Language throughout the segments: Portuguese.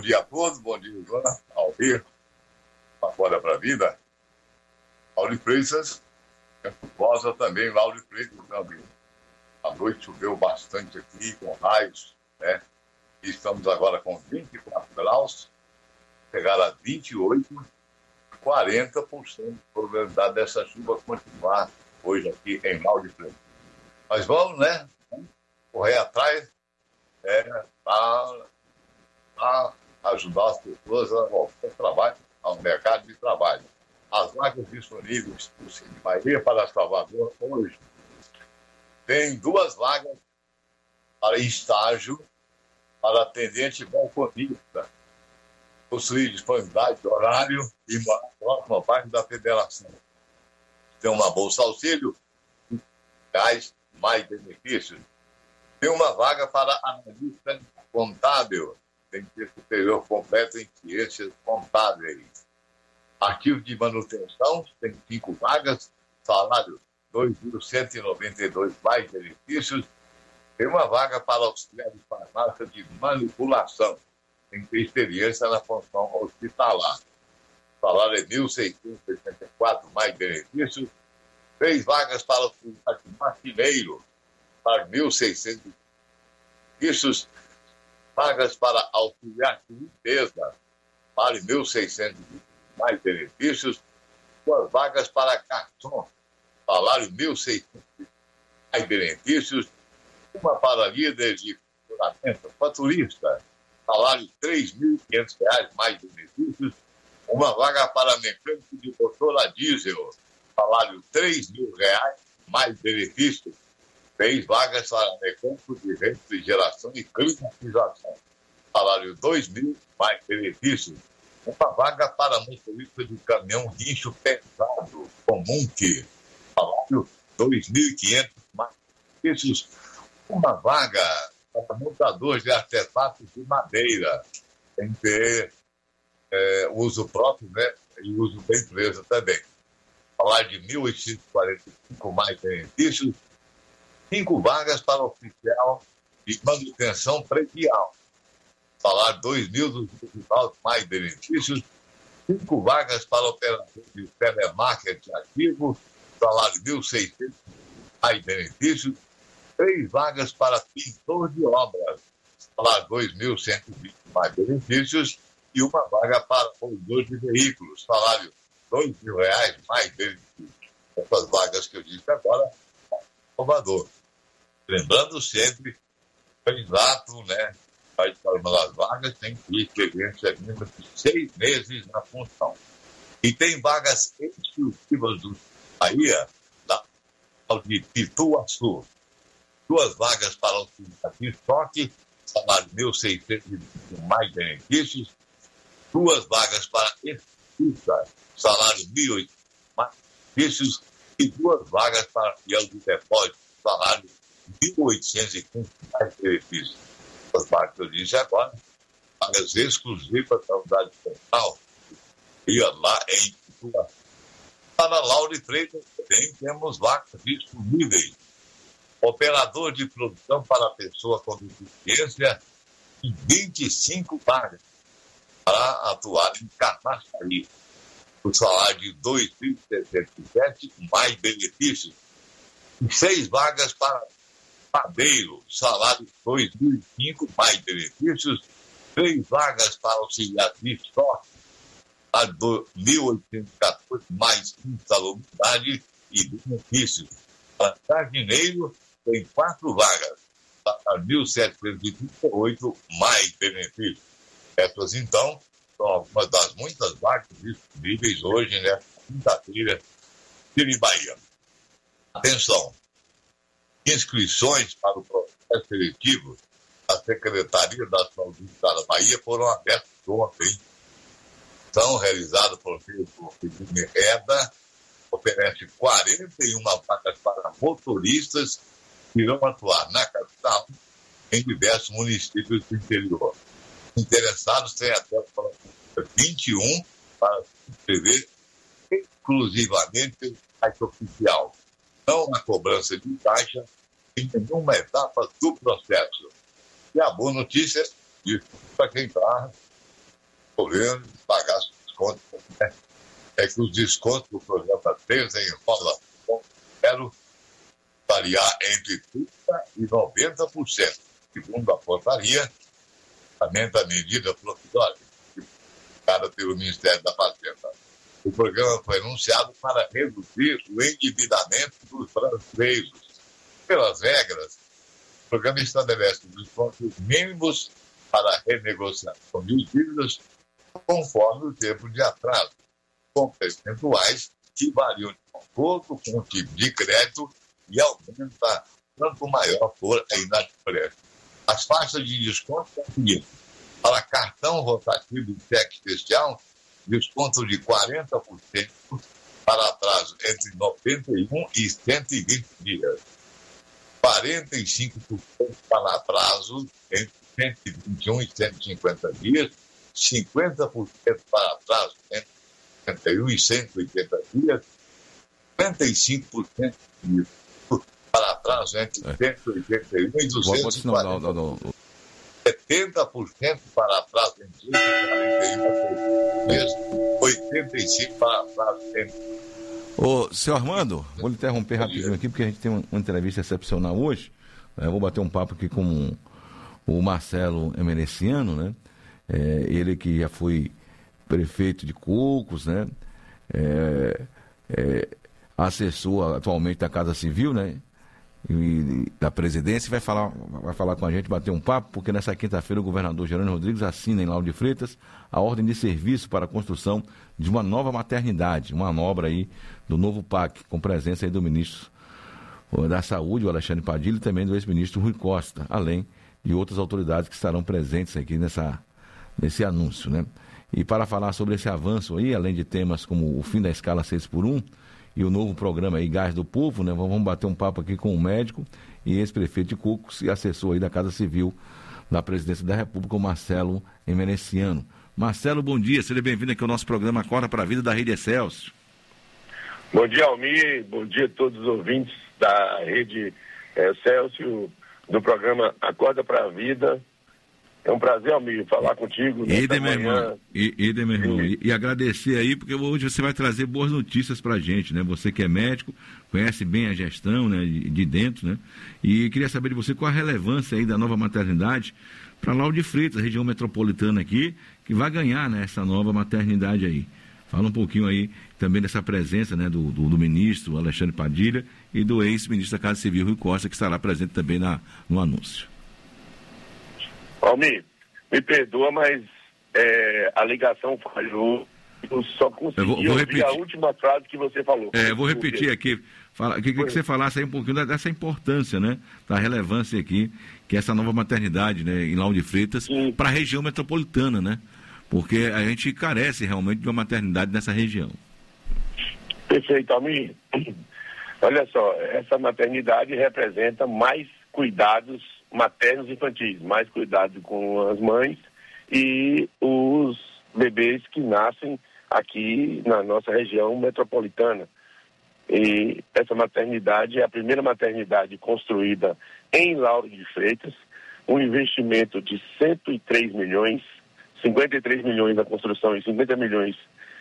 Bom dia a todos, bom dia, Joana, Almir, Acorda para a Vida, Lauri Freitas, Rosa também, Lauri Freitas também. À noite choveu bastante aqui, com raios, né? E estamos agora com 24 graus, chegar a 28, 40% de probabilidade dessa chuva continuar hoje aqui em Lauri Freitas. Mas vamos, né? Correr atrás, para ajudar as pessoas a voltar ao trabalho, ao mercado de trabalho. As vagas disponíveis do Cine Bahia para Salvador hoje tem 2 vagas para estágio para atendente balconista. Possui disponibilidade de horário e uma próxima parte da federação. Tem uma bolsa auxílio, reais, mais benefícios. Tem uma vaga para analista contábil. Tem que ter superior completo em ciências contábeis. Arquivo de manutenção, tem 5 vagas, salário 2.192 mais benefícios. Tem uma vaga para auxiliar de farmácia de manipulação. Tem que ter experiência na função hospitalar. Salário é 1.684 mais benefícios. 3 vagas para auxiliar de marceneiro, para 1.600 benefícios. Vagas para auxiliar de limpeza, vale 1.600 mais benefícios. 2 vagas para garçom, salário 1.600 mais benefícios. Uma para líder de faturamento, faturista, salário R$3.500 mais benefícios. Uma vaga para mecânico de motor a diesel, salário R$3.000 mais benefícios. 3 vagas para mecânico de refrigeração e climatização. Salário 2.000 mais benefícios. Uma vaga para motorista de caminhão guincho pesado, comum que. Salário 2.500 mais benefícios. Uma vaga para montador de artefatos de madeira. Tem que ter uso próprio, né? E uso da empresa também. Salário de 1.845 mais benefícios. 5 vagas para oficial de manutenção predial. Salário 2.209 mais benefícios. 5 vagas para operador de telemarketing ativo. Salário 1.600 mais benefícios. 3 vagas para pintor de obras. Salário 2.120 mais benefícios. E uma vaga para condutor de veículos. Salário R$2.000 mais benefícios. Essas vagas que eu disse agora, Salvador. Lembrando sempre, candidato, né, para uma das vagas, tem que ir experiência mínima de 6 meses na função. E tem vagas exclusivas do Bahia, de Pituaçu. 2 vagas para auxiliar de estoque, salário 1.600 mais benefícios. 2 vagas para escrita, salário 1.800 mais benefícios. E 2 vagas para fiel de depósito, salário 1.815 mais benefícios. As vagas que eu disse agora, vagas exclusivas da unidade central, e lá em Pituaçu. Para Lauri Freitas também temos vagas disponíveis. Operador de produção para pessoa com deficiência, e 25 vagas para atuar em Camaçari. O salário de 2.077 mais benefícios. E 6 vagas para padeiro, salário 2.005 mais benefícios. 3 vagas para auxiliar de estoque, salário 1.814 mais insalubridade e benefícios. Para jardineiro, tem 4 vagas, salário 1.738 mais benefícios. Essas, então, são algumas das muitas vagas disponíveis hoje, nesta quinta-feira, em Bahia. Atenção! Inscrições para o processo seletivo da Secretaria da Saúde da Bahia foram abertas ontem. São realizadas por meio do Felipe Reda, oferece 41 vagas para motoristas que irão atuar na capital em diversos municípios do interior. Interessados têm até o dia 21 para se inscrever exclusivamente no site oficial. Não há cobrança de taxa em nenhuma etapa do processo. E a boa notícia, para quem está governo pagasse desconto, né? É que os descontos do programa Desenrola quero variar entre 30% e 90%, segundo a portaria, também da medida provisória, publicada pelo Ministério da Fazenda. O programa foi anunciado para reduzir o endividamento dos brasileiros. Pelas regras, o programa estabelece descontos mínimos para renegociação de dívidas conforme o tempo de atraso, com percentuais que variam de acordo com o tipo de crédito e aumenta quanto maior for a inadimplência. As faixas de desconto são as seguintes: para cartão rotativo de cheque especial, desconto de 40% para atraso entre 91 e 120 dias. 45% para atraso entre 121 e 150 dias. 50% para atraso entre 51 e 180 dias. 55% para atraso entre 181 e 240 70% para atraso entre 141 dias, 85% para atraso entre... Ô, senhor Armando, vou lhe interromper rapidinho aqui, porque a gente tem uma entrevista excepcional hoje. Eu vou bater um papo aqui com o Marcelo Emereciano, né? Ele que já foi prefeito de Cocos, né? Assessor atualmente da Casa Civil, né? E da presidência, vai falar com a gente, bater um papo, porque nessa quinta-feira o governador Jerônimo Rodrigues assina em Lauro de Freitas a ordem de serviço para a construção de uma nova maternidade, uma obra aí do novo PAC, com presença aí do ministro da Saúde, o Alexandre Padilha, e também do ex-ministro Rui Costa, além de outras autoridades que estarão presentes aqui nesse anúncio, né? E para falar sobre esse avanço aí, além de temas como o fim da escala 6x1 e o novo programa aí, Gás do Povo, né? Vamos bater um papo aqui com o médico e ex-prefeito de Cocos e assessor aí da Casa Civil da Presidência da República, o Marcelo Emereciano. Marcelo, bom dia, seja bem-vindo aqui ao nosso programa Acorda para a Vida da Rede Excelsior. Bom dia, Almir, bom dia a todos os ouvintes da Rede Excelsior, do programa Acorda para a Vida. É um prazer, Almir, falar contigo. Meu irmão. E agradecer aí, porque hoje você vai trazer boas notícias pra gente, né? Você que é médico, conhece bem a gestão, né, de dentro, né? E queria saber de você qual a relevância aí da nova maternidade para Lauro de Freitas, região metropolitana aqui, que vai ganhar, né, essa nova maternidade aí. Fala um pouquinho aí também dessa presença, né, do ministro Alexandre Padilha e do ex-ministro da Casa Civil, Rui Costa, que estará presente também no anúncio. Almir, me perdoa, mas a ligação falhou. Eu só consegui ouvir a última frase que você falou. Eu vou repetir aqui. Queria que você falasse aí um pouquinho dessa importância, né? Da relevância aqui, que é essa nova maternidade, né, em Lauro de Freitas, para a região metropolitana, né? Porque a gente carece realmente de uma maternidade nessa região. Perfeito, Almir. Olha só, essa maternidade representa mais cuidados maternos e infantis, mais cuidado com as mães e os bebês que nascem aqui na nossa região metropolitana. E essa maternidade é a primeira maternidade construída em Lauro de Freitas, um investimento de 103 milhões, 53 milhões na construção e 50 milhões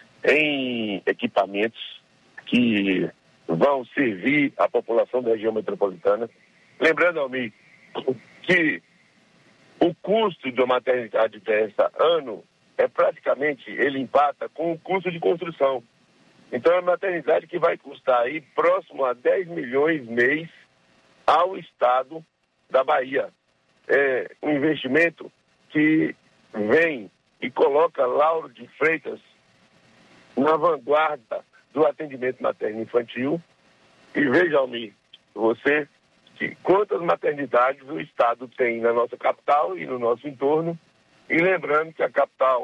em equipamentos que vão servir a população da região metropolitana. Lembrando, Almir, que o custo de uma maternidade dessa ano praticamente, ele empata com o custo de construção. Então, é uma maternidade que vai custar aí próximo a 10 milhões mês ao estado da Bahia. É um investimento que vem e coloca Lauro de Freitas na vanguarda do atendimento materno infantil. E veja, Almir, você, que quantas maternidades o estado tem na nossa capital e no nosso entorno. E lembrando que a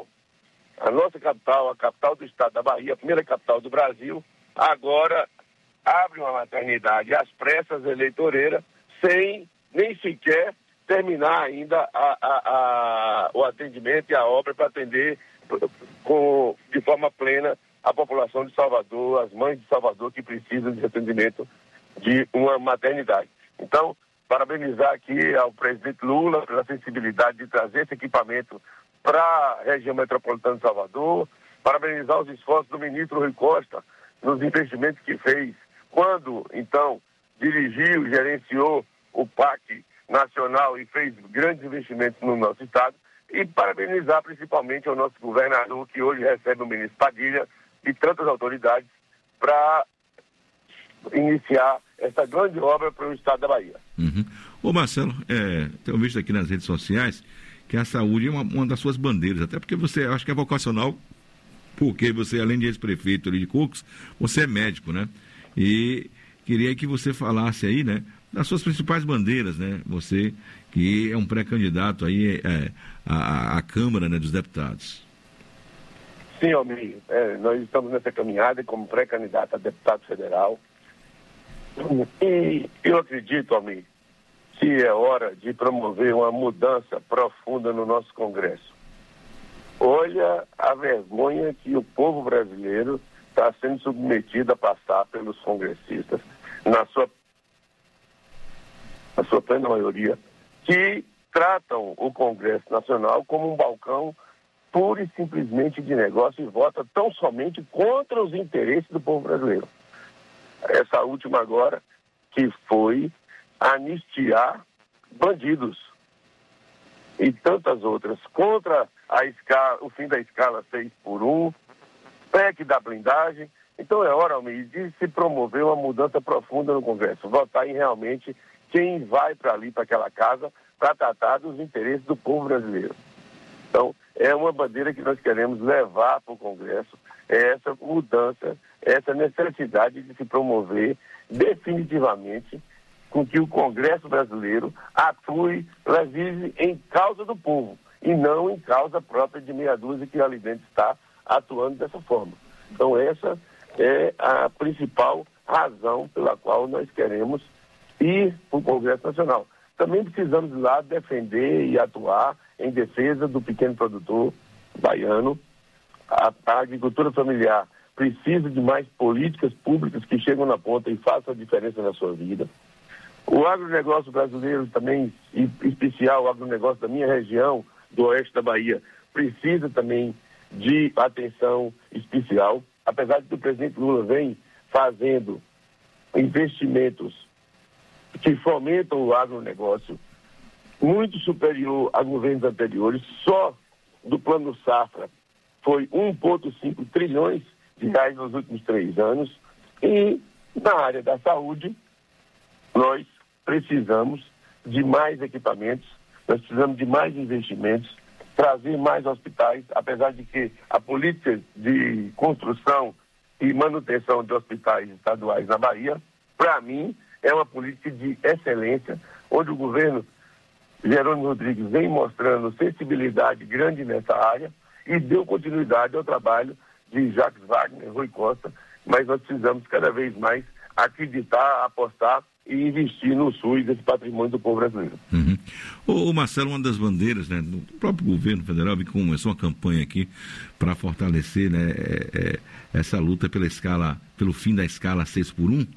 nossa capital, a capital do estado da Bahia, a primeira capital do Brasil, agora abre uma maternidade às pressas eleitoreiras, sem nem sequer terminar ainda o atendimento e a obra para atender de forma plena a população de Salvador, as mães de Salvador que precisam de atendimento de uma maternidade. Então, parabenizar aqui ao presidente Lula pela sensibilidade de trazer esse equipamento para a região metropolitana de Salvador, parabenizar os esforços do ministro Rui Costa nos investimentos que fez quando, então, dirigiu, gerenciou o PAC nacional e fez grandes investimentos no nosso estado, e parabenizar principalmente o nosso governador, que hoje recebe o ministro Padilha e tantas autoridades para iniciar essa grande obra para o estado da Bahia. Uhum. Ô Marcelo, tenho visto aqui nas redes sociais que a saúde é uma das suas bandeiras, até porque você, acho que é vocacional, porque você, além de ex-prefeito ali de Cocos, você é médico, né? E queria que você falasse aí, né, das suas principais bandeiras, né? Você que é um pré-candidato aí à Câmara, né, dos Deputados. Sim, Almir, nós estamos nessa caminhada como pré-candidato a deputado federal. E eu acredito, Almir, que é hora de promover uma mudança profunda no nosso Congresso. Olha a vergonha que o povo brasileiro está sendo submetido a passar pelos congressistas, na sua plena maioria, que tratam o Congresso Nacional como um balcão pura e simplesmente de negócio e vota tão somente contra os interesses do povo brasileiro. Essa última agora, que foi anistiar bandidos e tantas outras, contra o fim da escala 6x1, PEC da blindagem. Então é hora, Almir, de se promover uma mudança profunda no Congresso, votar em realmente quem vai para ali, para aquela casa, para tratar dos interesses do povo brasileiro. Então, é uma bandeira que nós queremos levar para o Congresso, essa mudança, essa necessidade de se promover definitivamente com que o Congresso brasileiro atue, levise em causa do povo e não em causa própria de meia dúzia que ali dentro está atuando dessa forma. Então, essa é a principal razão pela qual nós queremos ir para o Congresso Nacional. Também precisamos ir lá defender e atuar em defesa do pequeno produtor baiano. A agricultura familiar precisa de mais políticas públicas que chegam na ponta e façam a diferença na sua vida. O agronegócio brasileiro também, em especial o agronegócio da minha região, do oeste da Bahia, precisa também de atenção especial. Apesar de que o presidente Lula vem fazendo investimentos que fomentam o agronegócio muito superior a governos anteriores, só do Plano Safra foi 1,5 trilhões de reais nos últimos 3 anos. E na área da saúde, nós precisamos de mais equipamentos, nós precisamos de mais investimentos, trazer mais hospitais, apesar de que a política de construção e manutenção de hospitais estaduais na Bahia, para mim, é uma política de excelência, onde o governo Jerônimo Rodrigues vem mostrando sensibilidade grande nessa área e deu continuidade ao trabalho de Jacques Wagner, Rui Costa, mas nós precisamos cada vez mais acreditar, apostar e investir no SUS, esse patrimônio do povo brasileiro. Uhum. O Marcelo, uma das bandeiras, né, do próprio governo federal, começou uma campanha aqui para fortalecer, né, essa luta pelo fim da escala 6x1.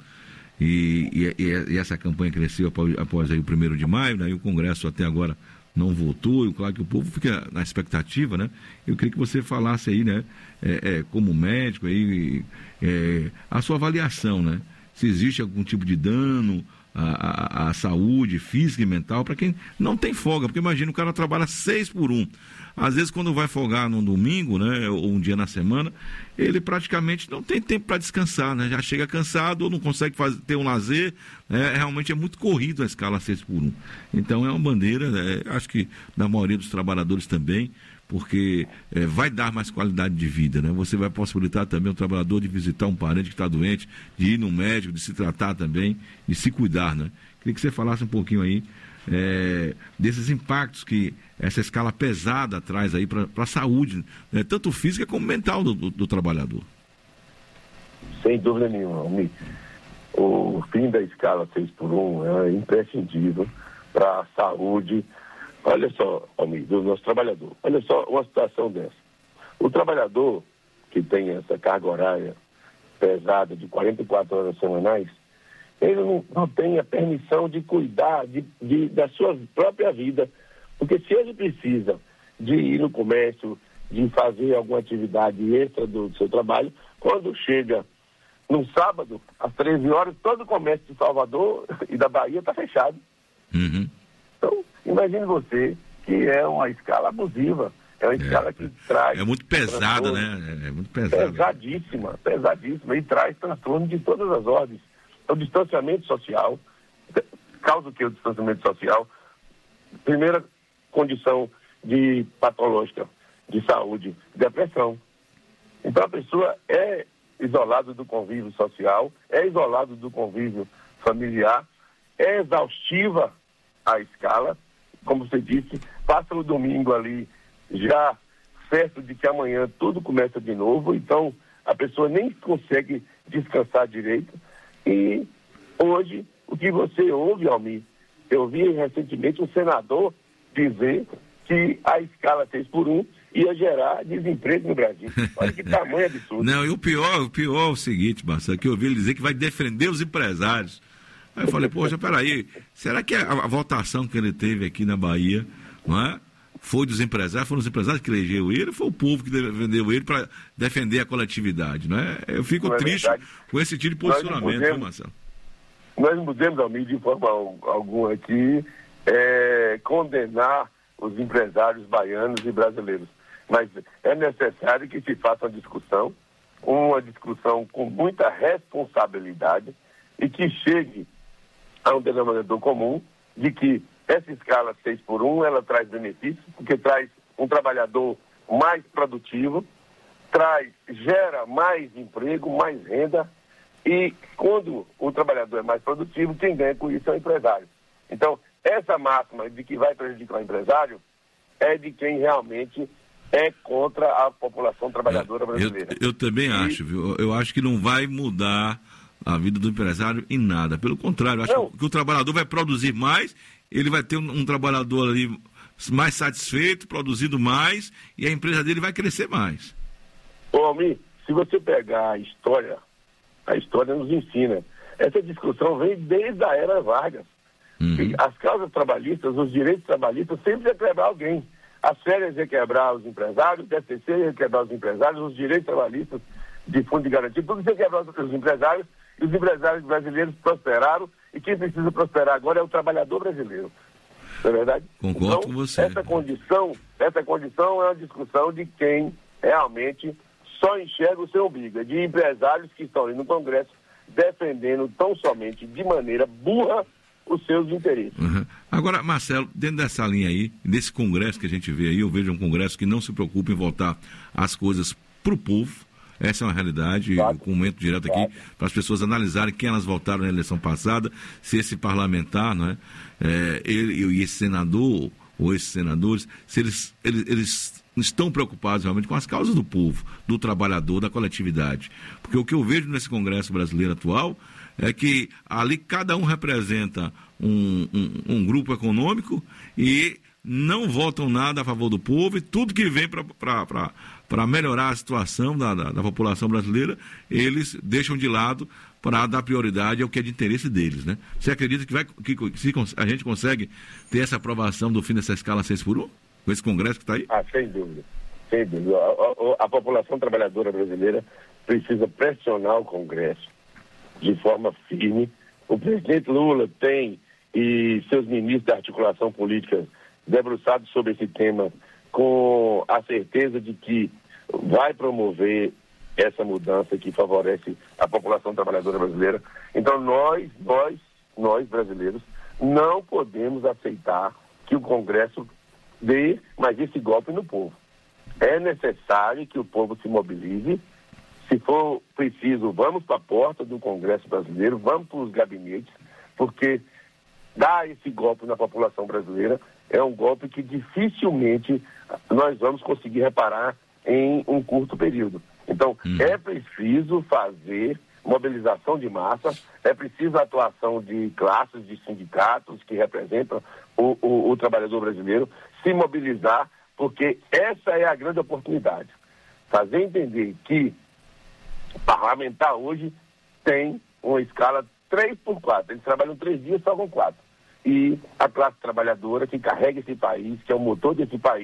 E essa campanha cresceu após aí o 1º de maio, né? E o Congresso até agora não votou, e claro que o povo fica na expectativa, né? Eu queria que você falasse aí, né, como médico, aí, a sua avaliação, né? Se existe algum tipo de dano à saúde física e mental para quem não tem folga, porque imagina, o cara trabalha 6x1. Às vezes, quando vai folgar num domingo, né, ou um dia na semana, ele praticamente não tem tempo para descansar, né? Já chega cansado ou não consegue ter um lazer, né? Realmente é muito corrido a escala 6x1. Então, é uma bandeira, acho que da maioria dos trabalhadores também, porque vai dar mais qualidade de vida, né? Você vai possibilitar também o trabalhador de visitar um parente que está doente, de ir no médico, de se tratar também, de se cuidar, né? Queria que você falasse um pouquinho aí desses impactos que essa escala pesada traz aí para a saúde, né? Tanto física como mental do trabalhador. Sem dúvida nenhuma, Almir. O fim da escala 6x1 é imprescindível para a saúde. Olha só, Almir, do nosso trabalhador. Olha só uma situação dessa. O trabalhador que tem essa carga horária pesada de 44 horas semanais, ele não tem a permissão de cuidar da sua própria vida. Porque se ele precisa de ir no comércio, de fazer alguma atividade extra do seu trabalho. Quando chega no sábado, às 13 horas, todo o comércio de Salvador e da Bahia está fechado. Uhum. Então, imagine você que é uma escala abusiva, é uma escala que traz... É muito pesada, né? É muito pesada. Pesadíssima, e traz transtorno de todas as ordens. O distanciamento social, causa o que o distanciamento social? Primeira condição de patológica, de saúde, depressão. Então a pessoa é isolada do convívio social, é isolada do convívio familiar, é exaustiva a escala, como você disse, passa o domingo ali já certo de que amanhã tudo começa de novo, então a pessoa nem consegue descansar direito. E hoje, o que você ouve, Almir, eu vi recentemente um senador dizer que a escala 6x1 ia gerar desemprego no Brasil. Olha que tamanho absurdo. Não, e o pior é o seguinte, Marcelo, que eu ouvi ele dizer que vai defender os empresários. Aí eu falei, poxa, peraí, será que a votação que ele teve aqui na Bahia, não é? Foi dos empresários, foram os empresários que elegeu ele, foi o povo que defendeu ele para defender a coletividade, não é? Eu fico triste com esse tipo de posicionamento, viu, Marcelo? Nós não podemos, Almir, de forma alguma aqui, condenar os empresários baianos e brasileiros. Mas é necessário que se faça uma discussão com muita responsabilidade e que chegue a um denominador comum de que essa escala 6x1, ela traz benefícios, porque traz um trabalhador mais produtivo, gera mais emprego, mais renda, e quando o trabalhador é mais produtivo, quem ganha com isso é o empresário. Então, essa máxima de que vai prejudicar o empresário é de quem realmente é contra a população trabalhadora brasileira. Eu também acho, viu? Eu acho que não vai mudar a vida do empresário em nada. Pelo contrário, eu acho que o trabalhador vai produzir mais, ele vai ter um trabalhador ali mais satisfeito, produzindo mais, e a empresa dele vai crescer mais. Ô, Almir, se você pegar a história nos ensina. Essa discussão vem desde a era Vargas. Uhum. As causas trabalhistas, os direitos trabalhistas, sempre ia quebrar alguém. As férias ia quebrar os empresários, o DCC ia quebrar os empresários, os direitos trabalhistas de fundo de garantia, tudo ia quebrar os empresários, e os empresários brasileiros prosperaram, e quem precisa prosperar agora é o trabalhador brasileiro. Não é verdade? Concordo então, com você. Essa condição é uma discussão de quem realmente só enxerga o seu umbigo, é de empresários que estão ali no Congresso defendendo tão somente de maneira burra os seus interesses. Uhum. Agora, Marcelo, dentro dessa linha aí, desse Congresso que a gente vê aí, eu vejo um Congresso que não se preocupa em voltar as coisas para o povo. Essa é uma realidade, eu comento direto aqui, para as pessoas analisarem quem elas votaram na eleição passada, se esse parlamentar, não é? Ele e esse senador, ou esses senadores, se eles estão preocupados realmente com as causas do povo, do trabalhador, da coletividade. Porque o que eu vejo nesse Congresso brasileiro atual é que ali cada um representa um grupo econômico e não votam nada a favor do povo, e tudo que vem para melhorar a situação da população brasileira, eles deixam de lado para dar prioridade ao que é de interesse deles, né? Você acredita que a gente consegue ter essa aprovação do fim dessa escala 6x1? Com esse Congresso que está aí? Sem dúvida. Sem dúvida. A população trabalhadora brasileira precisa pressionar o Congresso de forma firme. O presidente Lula tem, e seus ministros da articulação política, debruçados sobre esse tema com a certeza de que vai promover essa mudança que favorece a população trabalhadora brasileira. Então nós brasileiros, não podemos aceitar que o Congresso dê mais esse golpe no povo. É necessário que o povo se mobilize. Se for preciso, vamos para a porta do Congresso brasileiro, vamos para os gabinetes, porque dar esse golpe na população brasileira é um golpe que dificilmente nós vamos conseguir reparar em um curto período. Então, é preciso fazer mobilização de massa, é preciso a atuação de classes, de sindicatos que representam o trabalhador brasileiro, se mobilizar, porque essa é a grande oportunidade. Fazer entender que o parlamentar hoje tem uma escala 3x4, eles trabalham 3 dias, só com 4. E a classe trabalhadora que carrega esse país, que é o motor desse país,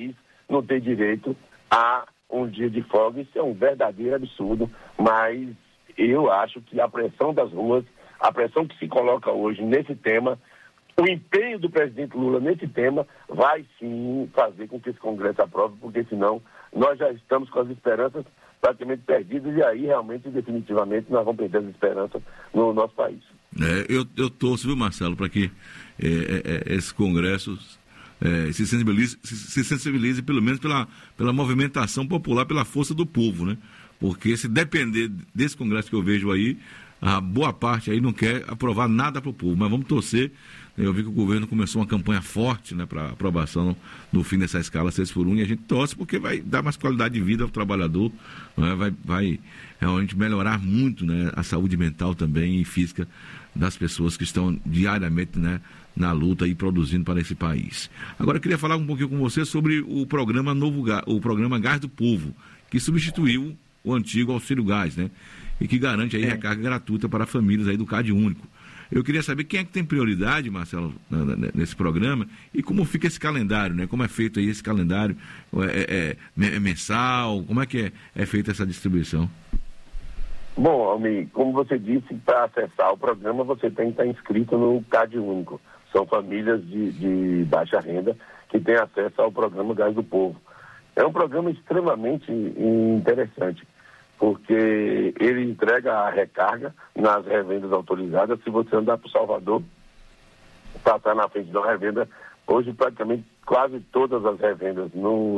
não ter direito a um dia de folga. Isso é um verdadeiro absurdo, mas eu acho que a pressão das ruas, a pressão que se coloca hoje nesse tema, o empenho do presidente Lula nesse tema vai sim fazer com que esse Congresso aprove, porque senão nós já estamos com as esperanças praticamente perdidas e aí realmente, definitivamente, nós vamos perder as esperanças no nosso país. Eu torço, viu, Marcelo, para que esse Congresso se sensibilize pelo menos pela movimentação popular, pela força do povo, né? Porque se depender desse Congresso que eu vejo aí, a boa parte aí não quer aprovar nada para o povo, mas vamos torcer. Eu vi que o governo começou uma campanha forte, né, para aprovação do fim dessa escala 6x1, e a gente torce porque vai dar mais qualidade de vida ao trabalhador, né, vai realmente melhorar muito, né, a saúde mental também e física das pessoas que estão diariamente, né, na luta e produzindo para esse país. Agora eu queria falar um pouquinho com você sobre o programa o programa Gás do Povo, que substituiu o antigo Auxílio Gás, né, e que garante aí recarga gratuita para famílias aí do Cade Único. Eu queria saber quem é que tem prioridade, Marcelo, nesse programa e como fica esse calendário, né? Como é feito aí esse calendário? É mensal? Como é que é feita essa distribuição? Bom, Almir, como você disse, para acessar o programa você tem que estar inscrito no Cade Único. São famílias de baixa renda que têm acesso ao programa Gás do Povo. É um programa extremamente interessante, porque ele entrega a recarga nas revendas autorizadas. Se você andar para o Salvador, passar na frente de uma revenda, hoje praticamente quase todas as revendas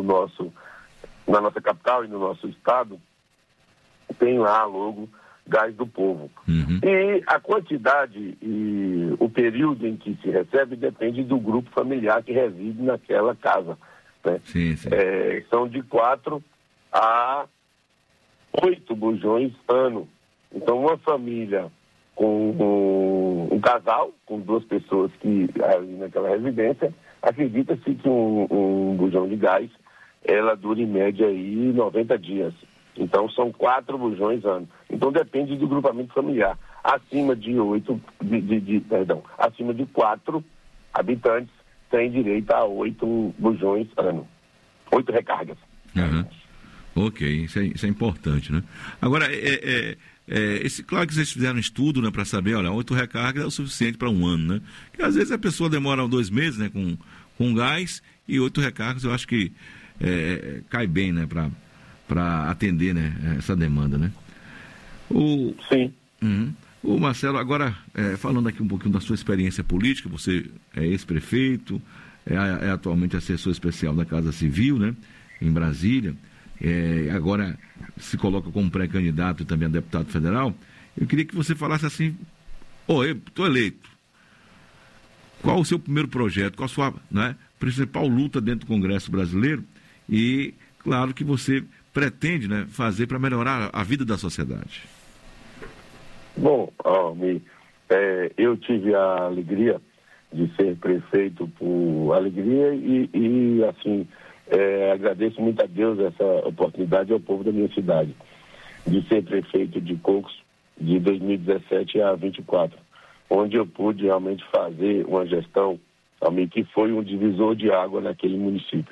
na nossa capital e no nosso estado, tem lá logo Gás do Povo. Uhum. E a quantidade e o período em que se recebe depende do grupo familiar que reside naquela casa, né? Sim. São de 4 a 8 bujões ano. Então, uma família com um casal, com 2 pessoas que ali naquela residência, acredita-se que um bujão de gás, ela dura em média aí 90 dias. Então, são 4 bujões ano. Então, depende do grupamento familiar. Acima de 4 habitantes, tem direito a 8 bujões ano. 8 recargas. Uhum. Ok, isso é importante, né? Agora, claro que vocês fizeram um estudo, né, para saber, olha, 8 recargas é o suficiente para um ano, né? Porque às vezes a pessoa demora 2 meses, né, com gás, e 8 recargas eu acho que cai bem, né, para atender, né, essa demanda, né? Sim. O Marcelo, agora, falando aqui um pouquinho da sua experiência política, você é ex-prefeito, é atualmente assessor especial da Casa Civil, né, em Brasília, agora se coloca como pré-candidato e também a deputado federal. Eu queria que você falasse assim, eu estou eleito, qual o seu primeiro projeto, qual a sua, né, principal luta dentro do Congresso brasileiro e, claro, que você pretende, né, fazer para melhorar a vida da sociedade? Bom, eu tive a alegria de ser prefeito por alegria e assim, agradeço muito a Deus essa oportunidade e ao povo da minha cidade de ser prefeito de Cocos de 2017 a 24, onde eu pude realmente fazer uma gestão que foi um divisor de água naquele município.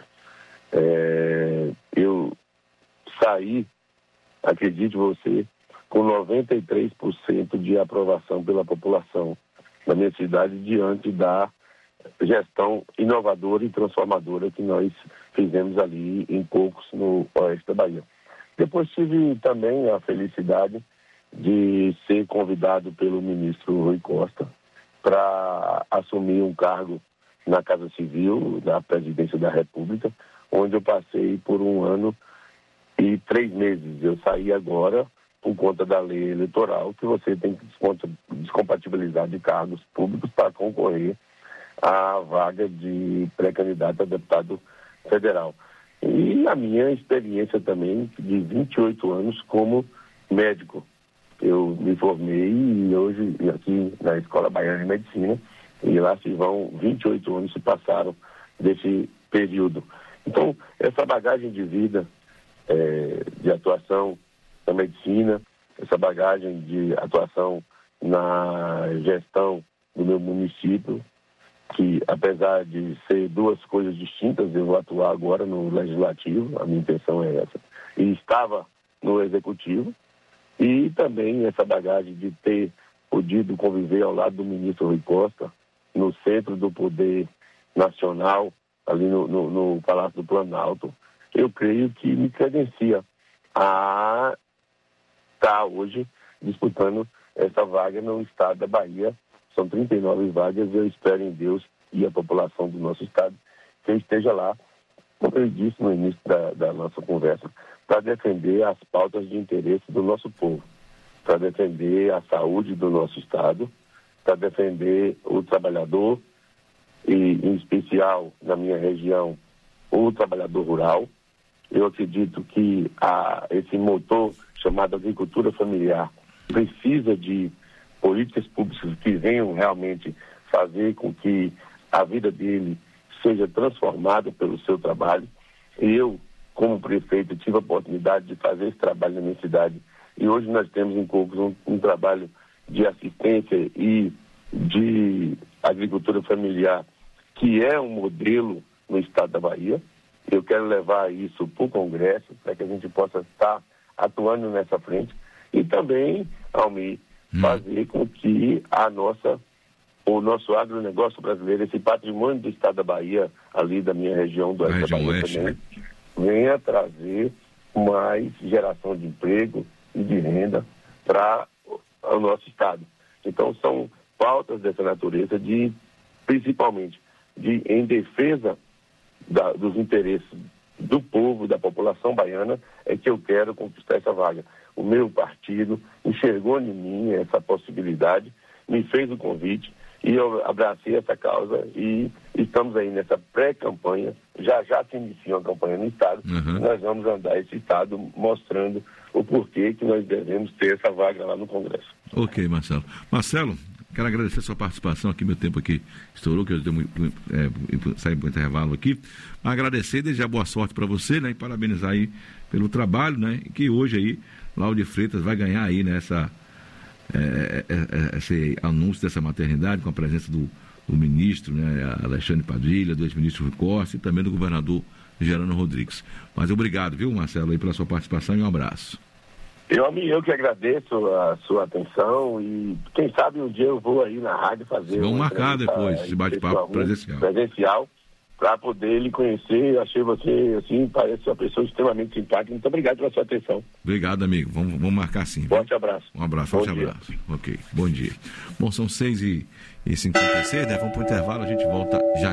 Eu saí, acredite você, com 93% de aprovação pela população da minha cidade diante da gestão inovadora e transformadora que nós fizemos ali em Cocos, no oeste da Bahia. Depois tive também a felicidade de ser convidado pelo ministro Rui Costa para assumir um cargo na Casa Civil, da Presidência da República, onde eu passei por 1 ano e 3 meses. Eu saí agora por conta da lei eleitoral, que você tem que descompatibilizar de cargos públicos para concorrer à vaga de pré-candidato a deputado federal. E a minha experiência também de 28 anos como médico. Eu me formei e hoje aqui na Escola Baiana de Medicina, e lá se vão 28 anos se passaram desse período. Então, essa bagagem de vida, de atuação na medicina, essa bagagem de atuação na gestão do meu município, que, apesar de ser duas coisas distintas, eu vou atuar agora no Legislativo, a minha intenção é essa, e estava no Executivo, e também essa bagagem de ter podido conviver ao lado do ministro Rui Costa, no centro do poder nacional, ali no Palácio do Planalto, eu creio que me credencia a estar hoje disputando essa vaga no estado da Bahia. São 39 vagas, eu espero em Deus e a população do nosso estado que eu esteja lá, como eu disse no início da nossa conversa, para defender as pautas de interesse do nosso povo, para defender a saúde do nosso estado, para defender o trabalhador, e em especial na minha região, o trabalhador rural. Eu acredito que esse motor chamado agricultura familiar precisa de políticas públicas que venham realmente fazer com que a vida dele seja transformada pelo seu trabalho. Eu, como prefeito, tive a oportunidade de fazer esse trabalho na minha cidade, e hoje nós temos em Cocos um trabalho de assistência e de agricultura familiar que é um modelo no estado da Bahia. Eu quero levar isso para o Congresso, para que a gente possa estar atuando nessa frente e também, Almir, fazer com que o nosso agronegócio brasileiro, esse patrimônio do estado da Bahia, ali da minha região do Oeste da Bahia também, venha trazer mais geração de emprego e de renda para o nosso estado. Então, são pautas dessa natureza, principalmente em defesa dos interesses do povo, da população baiana, é que eu quero conquistar essa vaga. O meu partido enxergou em mim essa possibilidade, me fez o convite e eu abracei essa causa e estamos aí nessa pré-campanha, já se inicia uma campanha no estado, nós vamos andar esse estado mostrando o porquê que nós devemos ter essa vaga lá no Congresso. Ok, Marcelo. Marcelo, quero agradecer a sua participação aqui, meu tempo aqui estourou, que eu saí para o intervalo aqui. Agradecer e desejar boa sorte para você, né? E parabenizar aí pelo trabalho, né? E que hoje aí, Lauro de Freitas vai ganhar aí, né? Esse anúncio dessa maternidade com a presença do ministro, né? Alexandre Padilha, do ex-ministro Rui Costa e também do governador Gerando Rodrigues. Mas obrigado, viu, Marcelo, aí pela sua participação e um abraço. Eu que agradeço a sua atenção e quem sabe um dia eu vou aí na rádio fazer... Vamos marcar depois esse bate-papo presencial para poder lhe conhecer. Eu achei você, assim, parece uma pessoa extremamente simpática. Muito obrigado pela sua atenção. Obrigado, amigo. Vamos marcar sim. Forte abraço. Um abraço, forte abraço. Ok, bom dia. Bom, são 6h56, né? Vamos para o intervalo, a gente volta já.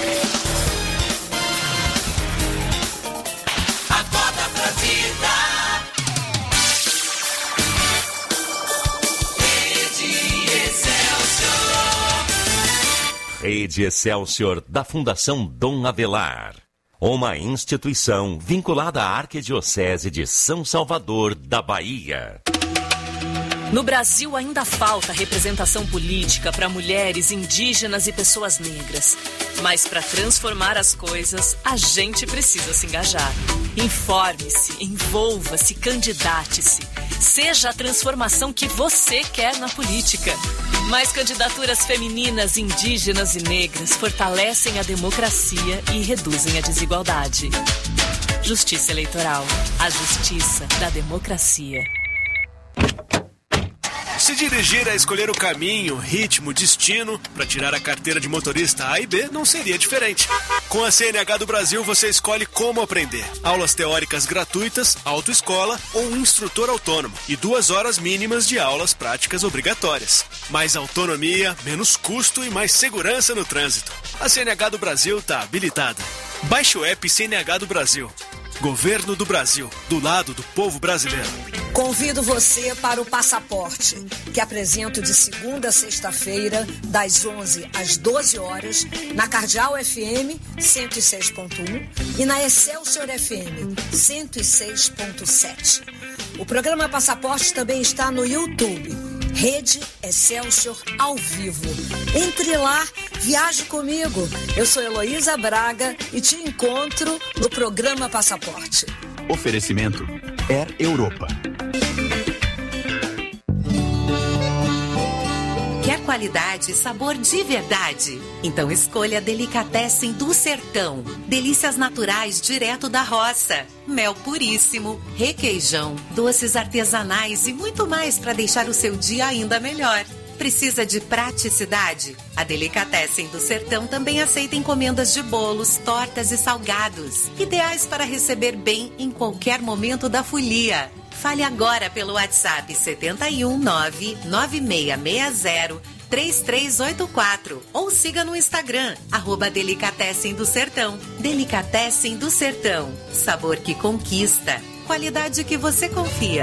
Rede Excelsior da Fundação Dom Avelar, uma instituição vinculada à Arquidiocese de São Salvador da Bahia. No Brasil ainda falta representação política para mulheres, indígenas e pessoas negras. Mas para transformar as coisas, a gente precisa se engajar. Informe-se, envolva-se, candidate-se. Seja a transformação que você quer na política. Mais candidaturas femininas, indígenas e negras fortalecem a democracia e reduzem a desigualdade. Justiça Eleitoral. A justiça da democracia. Se dirigir a escolher o caminho, ritmo, destino para tirar a carteira de motorista A e B não seria diferente. Com a CNH do Brasil você escolhe como aprender. Aulas teóricas gratuitas, autoescola ou instrutor autônomo e 2 horas mínimas de aulas práticas obrigatórias. Mais autonomia, menos custo e mais segurança no trânsito. A CNH do Brasil está habilitada. Baixe o app CNH do Brasil. Governo do Brasil, do lado do povo brasileiro. Convido você para o Passaporte, que apresento de segunda a sexta-feira, das 11 às 12 horas, na Cardeal FM 106.1 e na Excelsior FM 106.7. O programa Passaporte também está no YouTube, Rede Excelsior ao vivo. Entre lá, viaje comigo. Eu sou Heloísa Braga e te encontro no programa Passaporte. Oferecimento Air Europa. Quer qualidade e sabor de verdade. Então escolha Delicatessen do Sertão. Delícias naturais direto da roça. Mel puríssimo, requeijão, doces artesanais e muito mais para deixar o seu dia ainda melhor. Precisa de praticidade? A Delicatessen do Sertão também aceita encomendas de bolos, tortas e salgados, ideais para receber bem em qualquer momento da folia. Fale agora pelo WhatsApp 71996603384 ou siga no Instagram, @Delicatessen do Sertão. Delicatessen do Sertão. Sabor que conquista. Qualidade que você confia.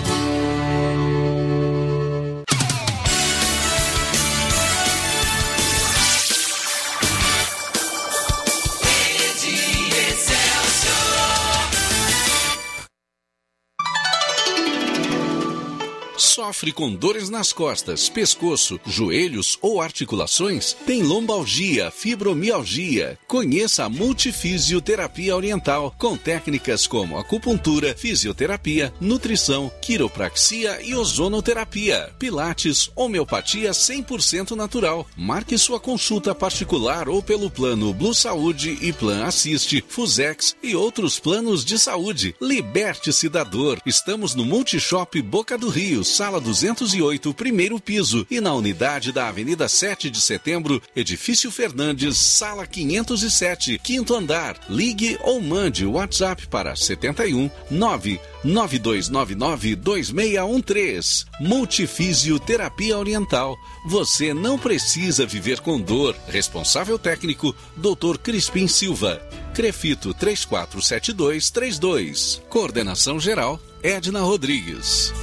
Sofre com dores nas costas, pescoço, joelhos ou articulações? Tem lombalgia, fibromialgia? Conheça a Multifisioterapia Oriental, com técnicas como acupuntura, fisioterapia, nutrição, quiropraxia e ozonoterapia, pilates, homeopatia 100% natural. Marque sua consulta particular ou pelo plano Blue Saúde e Plan Assiste, Fusex e outros planos de saúde. Liberte-se da dor. Estamos no Multishop Boca do Rio, Sala 208, primeiro piso, e na unidade da Avenida 7 de Setembro, Edifício Fernandes, Sala 507, quinto andar. Ligue ou mande o WhatsApp para 71 99299 2613. Multifisioterapia Oriental. Você não precisa viver com dor. Responsável técnico, Dr. Crispim Silva. Crefito 347232. Coordenação geral, Edna Rodrigues.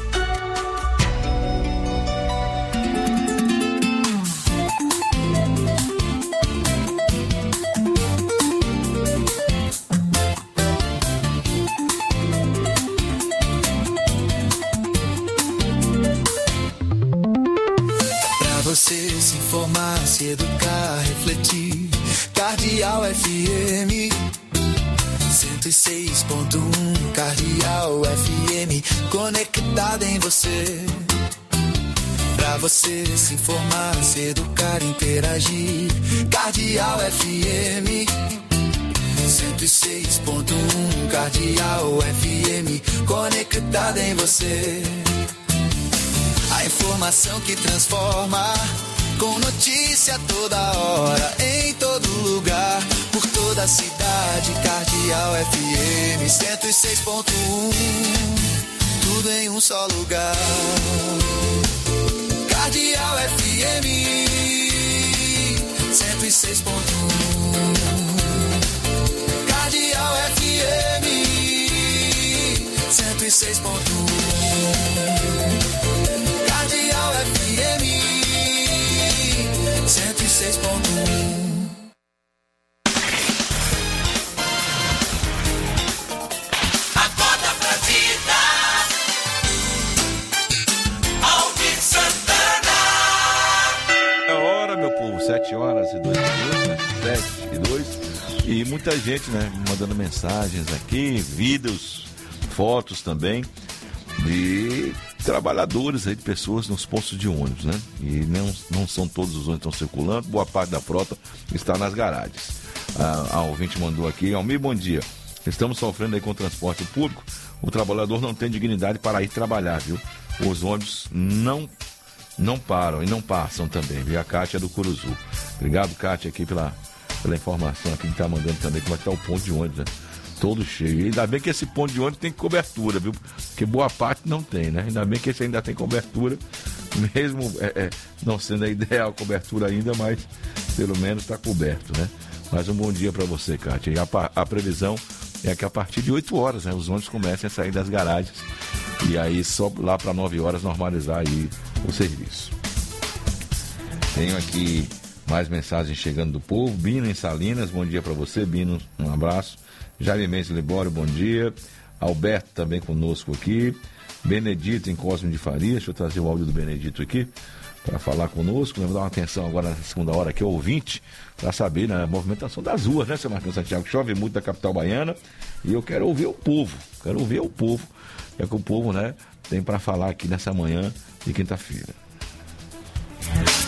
Você se informar, se educar, refletir. Cardeal FM 106.1. Cardeal FM conectada em você. Pra você se informar, se educar, interagir. Cardeal FM 106.1. Cardeal FM conectada em você. A informação que transforma, com notícia toda hora, em todo lugar, por toda a cidade. Cardeal FM 106.1, tudo em um só lugar. Cardeal FM 106.1. Cardeal FM 106.1. Cardeal FM 106.1. Acorda pra vida. Alvin Santana. É hora, meu povo, 7 horas e 2 minutos, né? 7 e 2. E muita gente, né, mandando mensagens aqui, vídeos, fotos também de trabalhadores aí, de pessoas nos postos de ônibus, né? E não são todos os ônibus que estão circulando, boa parte da frota está nas garagens. A ouvinte mandou aqui: Almir, bom dia. Estamos sofrendo aí com o transporte público. O trabalhador não tem dignidade para ir trabalhar, viu? Os ônibus não param e não passam também, viu? A Kátia do Curuzu. Obrigado, Kátia, aqui pela informação aqui que está mandando também como é que está o ponto de ônibus, né? Todo cheio. E ainda bem que esse ponto de ônibus tem cobertura, viu? Porque boa parte não tem, né? Ainda bem que esse ainda tem cobertura, mesmo não sendo a ideal cobertura ainda, mas pelo menos está coberto, né? Mas um bom dia para você, Kátia. E a previsão é que a partir de 8 horas, né, os ônibus comecem a sair das garagens e aí só lá para 9 horas normalizar aí o serviço. Tenho aqui mais mensagens chegando do povo. Bino em Salinas, bom dia para você, Bino, um abraço. Jaime Mendes Libório, bom dia. Alberto também conosco aqui. Benedito em Cosme de Faria. Deixa eu trazer o áudio do Benedito aqui para falar conosco. Vamos dar uma atenção agora nessa segunda hora aqui, ouvinte, para saber, né, a movimentação das ruas, né, seu Marcos Santiago? Chove muito da capital baiana e eu quero ouvir o povo. Quero ouvir o povo. É que o povo, né, tem para falar aqui nessa manhã de quinta-feira.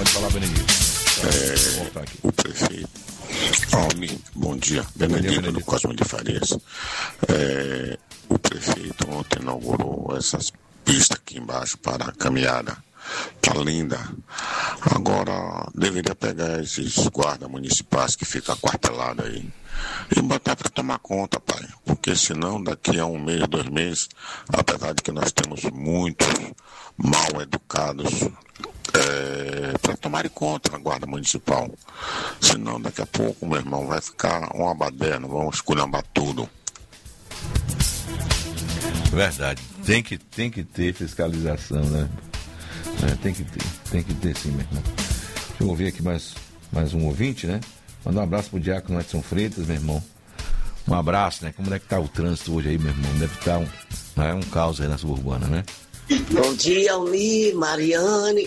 Pode falar, Benedito. O prefeito Almir, bom dia, Benedito do Cosmo de Farias. O prefeito ontem inaugurou essas pistas aqui embaixo para a caminhada, tá linda. Agora deveria pegar esses guardas municipais que ficam aquartelados aí e botar para tomar conta, pai, porque senão daqui a 1 mês, 2 meses, apesar de que nós temos muitos mal educados para tomarem conta na guarda municipal, senão daqui a pouco, meu irmão, vai ficar uma baderna, vamos esculhambar tudo. Verdade, tem que ter fiscalização, né? Tem que ter sim, meu irmão. Deixa eu ouvir aqui mais um ouvinte, né? Mandar um abraço pro Diácono Edson Freitas, meu irmão. Um abraço, né? Como é que tá o trânsito hoje aí, meu irmão? Deve estar um caos aí na suburbana, né? Bom dia, Almir, Mariane,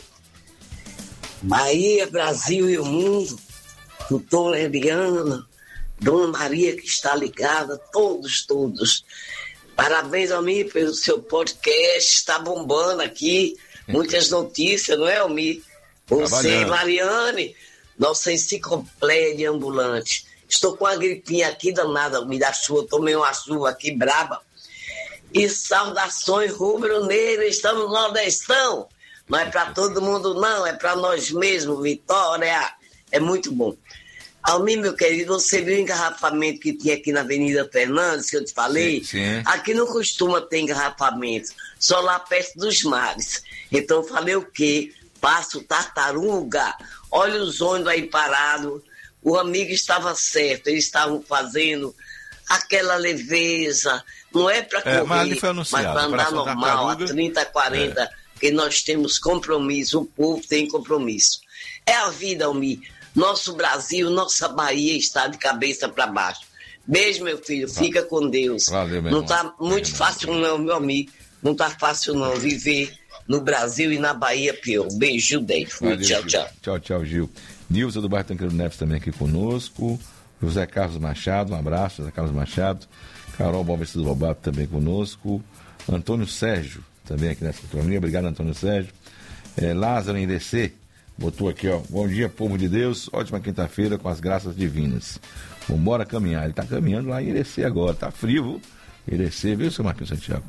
Bahia, Brasil e o mundo, doutora Eliana, Dona Maria que está ligada, todos. Parabéns, Almir, pelo seu podcast, está bombando aqui, muitas notícias, não é, Almir? Você, Mariane, nossa enciclopédia ambulante. Estou com a gripinha aqui danada, Almir, da chuva, tomei uma chuva aqui braba. E saudações rubro-negras, estamos no Nordestão. Não é para todo mundo, não, é para nós mesmos, Vitória. É muito bom. Almir, meu querido, você viu o engarrafamento que tinha aqui na Avenida Fernandes, que eu te falei? Sim. Aqui não costuma ter engarrafamento, só lá perto dos mares. Então eu falei o quê? Passo Tartaruga, olha os ônibus aí parados. O amigo estava certo, eles estavam fazendo aquela leveza, não é para correr, mas para andar normal, a 30, 40, porque nós temos compromisso, o povo tem compromisso. É a vida, Almir. Nosso Brasil, nossa Bahia está de cabeça para baixo. Beijo, meu filho, fica com Deus. Valeu, meu não irmão. está muito fácil não, meu amigo, não está fácil não viver no Brasil e na Bahia pior. Beijo, Dei. Tchau, Gil. Nilza do bairro Tancredo Neves também aqui conosco. José Carlos Machado, um abraço, José Carlos Machado. Carol Balvestes do Lobato também conosco. Antônio Sérgio também aqui nessa sintonia. Obrigado, Antônio Sérgio. Lázaro em DC botou aqui, ó. Bom dia, povo de Deus. Ótima quinta-feira com as graças divinas. Vambora caminhar. Ele tá caminhando lá em Irecê agora. Tá frio, Irecê, viu, seu Marquinhos Santiago?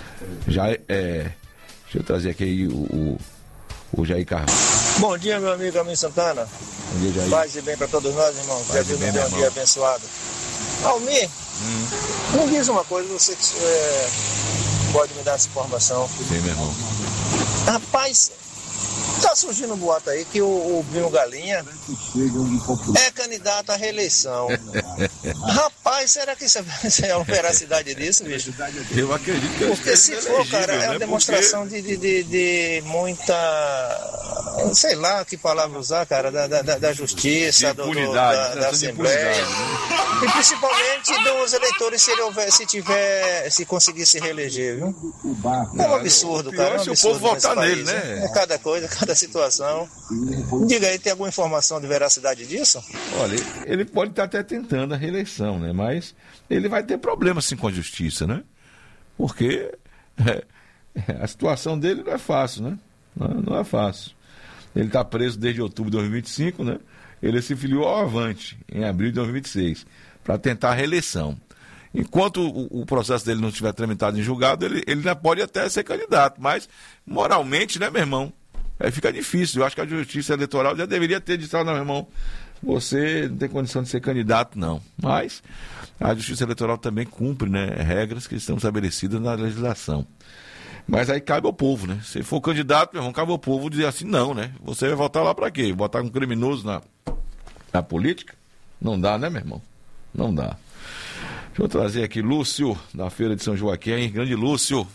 Deixa eu trazer aqui o Jair Carvalho. Bom dia, meu amigo Almir Santana. Bom dia, Jair. Paz e bem para todos nós, irmão. Já viu um dia abençoado. Almir, me diz uma coisa, você pode me dar essa informação. Sim, meu irmão. Rapaz, tá surgindo um boato aí que o Bruno Galinha é candidato à reeleição. Rapaz, será que isso é uma veracidade disso, bicho? Eu acredito que porque se for, cara, é uma demonstração de muita, sei lá que palavra usar, cara, da justiça, da Assembleia. E principalmente dos eleitores, se conseguir se reeleger, viu? É um absurdo, cara. Se o povo votar nele, né? É cada coisa, cada situação. Diga aí, tem alguma informação de veracidade disso? Olha, ele pode estar até tentando a reeleição, né? Mas ele vai ter problema sim com a justiça, né? Porque a situação dele não é fácil, né? Não é fácil. Ele está preso desde outubro de 2025, né? Ele se filiou ao Avante em abril de 2026 para tentar a reeleição. Enquanto o processo dele não estiver tramitado em julgado, ele ainda pode até ser candidato, mas moralmente, né, meu irmão? Fica difícil. Eu acho que a justiça eleitoral já deveria ter dito, não, meu irmão, você não tem condição de ser candidato, não. Mas a justiça eleitoral também cumpre, né, regras que estão estabelecidas na legislação. Mas aí cabe ao povo, né? Se for candidato, meu irmão, cabe ao povo dizer assim, não, né? Você vai votar lá pra quê? Votar com um criminoso na política? Não dá, né, meu irmão? Não dá. Deixa eu trazer aqui Lúcio, da Feira de São Joaquim. Grande Lúcio.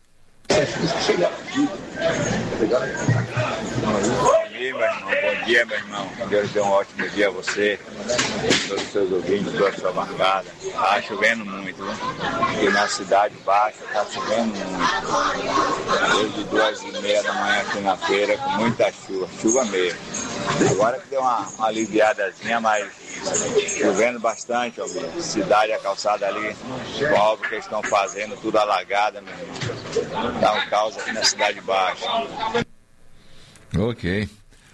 Bom dia, meu irmão. Deus dê um ótimo dia a você, todos os seus ouvintes, toda a sua bancada. Tá chovendo muito, né? Aqui na cidade baixa tá chovendo muito. Desde 2h30 da manhã aqui na feira, com muita chuva mesmo. Agora que deu uma aliviadazinha, mas chovendo bastante, ó, cidade, a calçada ali, com a obra que eles estão fazendo, tudo alagada, meu irmão. Tá um caos aqui na cidade baixa. Ok.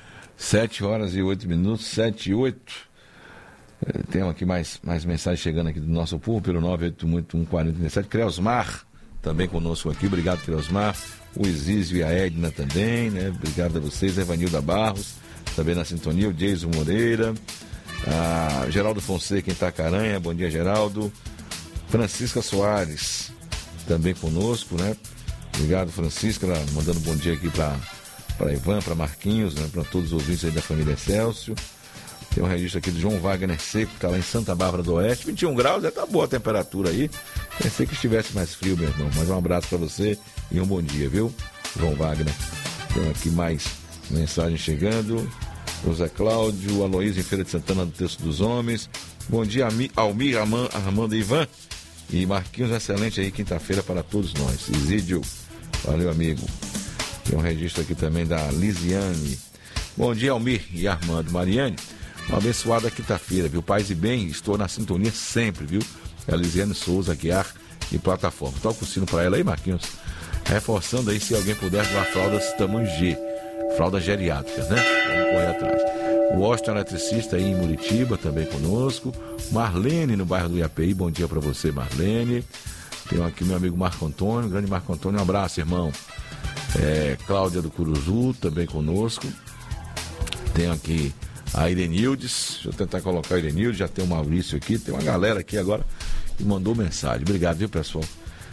7h08, 7h08. Tem aqui mais mensagens chegando aqui do nosso povo pelo 981-4037. Creosmar também conosco aqui. Obrigado, Creosmar. O Exísio e a Edna também, né? Obrigado a vocês. Evanilda Barros também na sintonia. O Jason Moreira. Geraldo Fonseca em Itacaranha. Bom dia, Geraldo. Francisca Soares também conosco, né? Obrigado, Francisca, mandando bom dia aqui para Ivan, para Marquinhos, né? Para todos os ouvintes aí da família Celso. Tem um registro aqui do João Wagner Seco, que está lá em Santa Bárbara do Oeste. 21 graus, tá boa a temperatura aí. Pensei que estivesse mais frio, meu irmão. Mas um abraço para você e um bom dia, viu, João Wagner? Tem aqui mais mensagem chegando. José Cláudio, Aloysio em Feira de Santana do Terço dos Homens. Bom dia, Almir, Armando e Ivan. E Marquinhos, excelente aí, quinta-feira para todos nós. Isídio, valeu, amigo. Tem um registro aqui também da Lisiane. Bom dia, Almir e Armando. Mariane, uma abençoada quinta-feira, viu? Paz e bem, estou na sintonia sempre, viu? É a Lisiane Souza Guiar de plataforma. Toca o sino para ela aí, Marquinhos. Reforçando aí, se alguém puder doar fraldas tamanho G. Fraldas geriátricas, né? Vamos correr atrás. O Washington eletricista aí em Muritiba, também conosco. Marlene no bairro do Iapeí, bom dia para você, Marlene. Tem aqui meu amigo Marco Antônio, grande Marco Antônio, um abraço, irmão. Cláudia do Curuzu, também conosco. Tem aqui a Irenildes, deixa eu tentar colocar a Irenildes, já tem o Maurício aqui, tem uma galera aqui agora que mandou mensagem. Obrigado, viu, pessoal,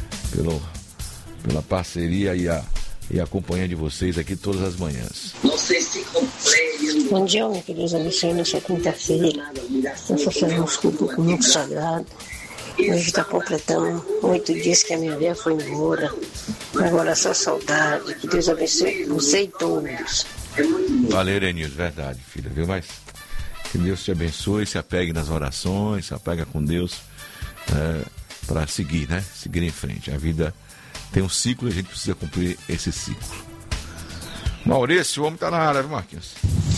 pela parceria e a companhia de vocês aqui todas as manhãs. Bom dia, meu querido, Deus abençoe nessa quinta-feira. Nós fazemos um culto muito sagrado. Hoje está completando 8 dias que a minha velha foi embora. Agora só saudade. Que Deus abençoe você e todos. Valeu, Erenildo, verdade, filha, viu? Mas que Deus te abençoe, se apegue nas orações, se apega com Deus para seguir, né? Seguir em frente. A vida tem um ciclo e a gente precisa cumprir esse ciclo. Maurício, o homem tá na área, viu, Marquinhos?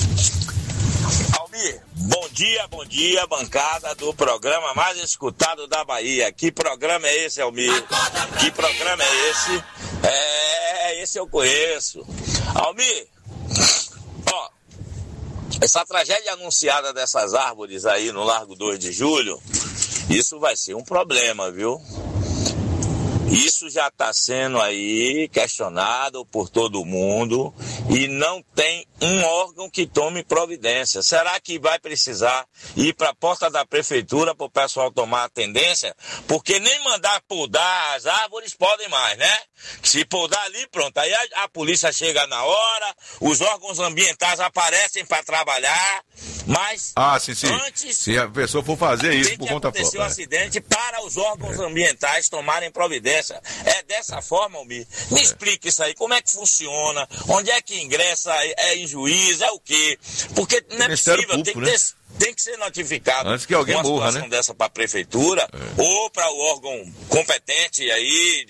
Almir, bom dia, bancada do programa mais escutado da Bahia. Que programa é esse, Almir? Que programa é esse? Esse eu conheço. Almir, ó, essa tragédia anunciada dessas árvores aí no Largo 2 de Julho, isso vai ser um problema, viu? Isso já está sendo aí questionado por todo mundo e não tem um órgão que tome providência. Será que vai precisar ir para a porta da prefeitura para o pessoal tomar atendência? Porque nem mandar podar as árvores podem mais, né? Se podar ali, pronto, aí a polícia chega na hora, os órgãos ambientais aparecem para trabalhar, mas antes... Se a pessoa for fazer isso por conta própria. Tem que acontecer um acidente para os órgãos ambientais tomarem providência. É dessa forma, Almir? Me explica isso aí, como é que funciona, onde é que ingressa, é em juiz, é o quê? Porque não é Ministério possível, Público, tem que ser notificado antes que alguém uma morra, situação dessa para a prefeitura ou para o órgão competente aí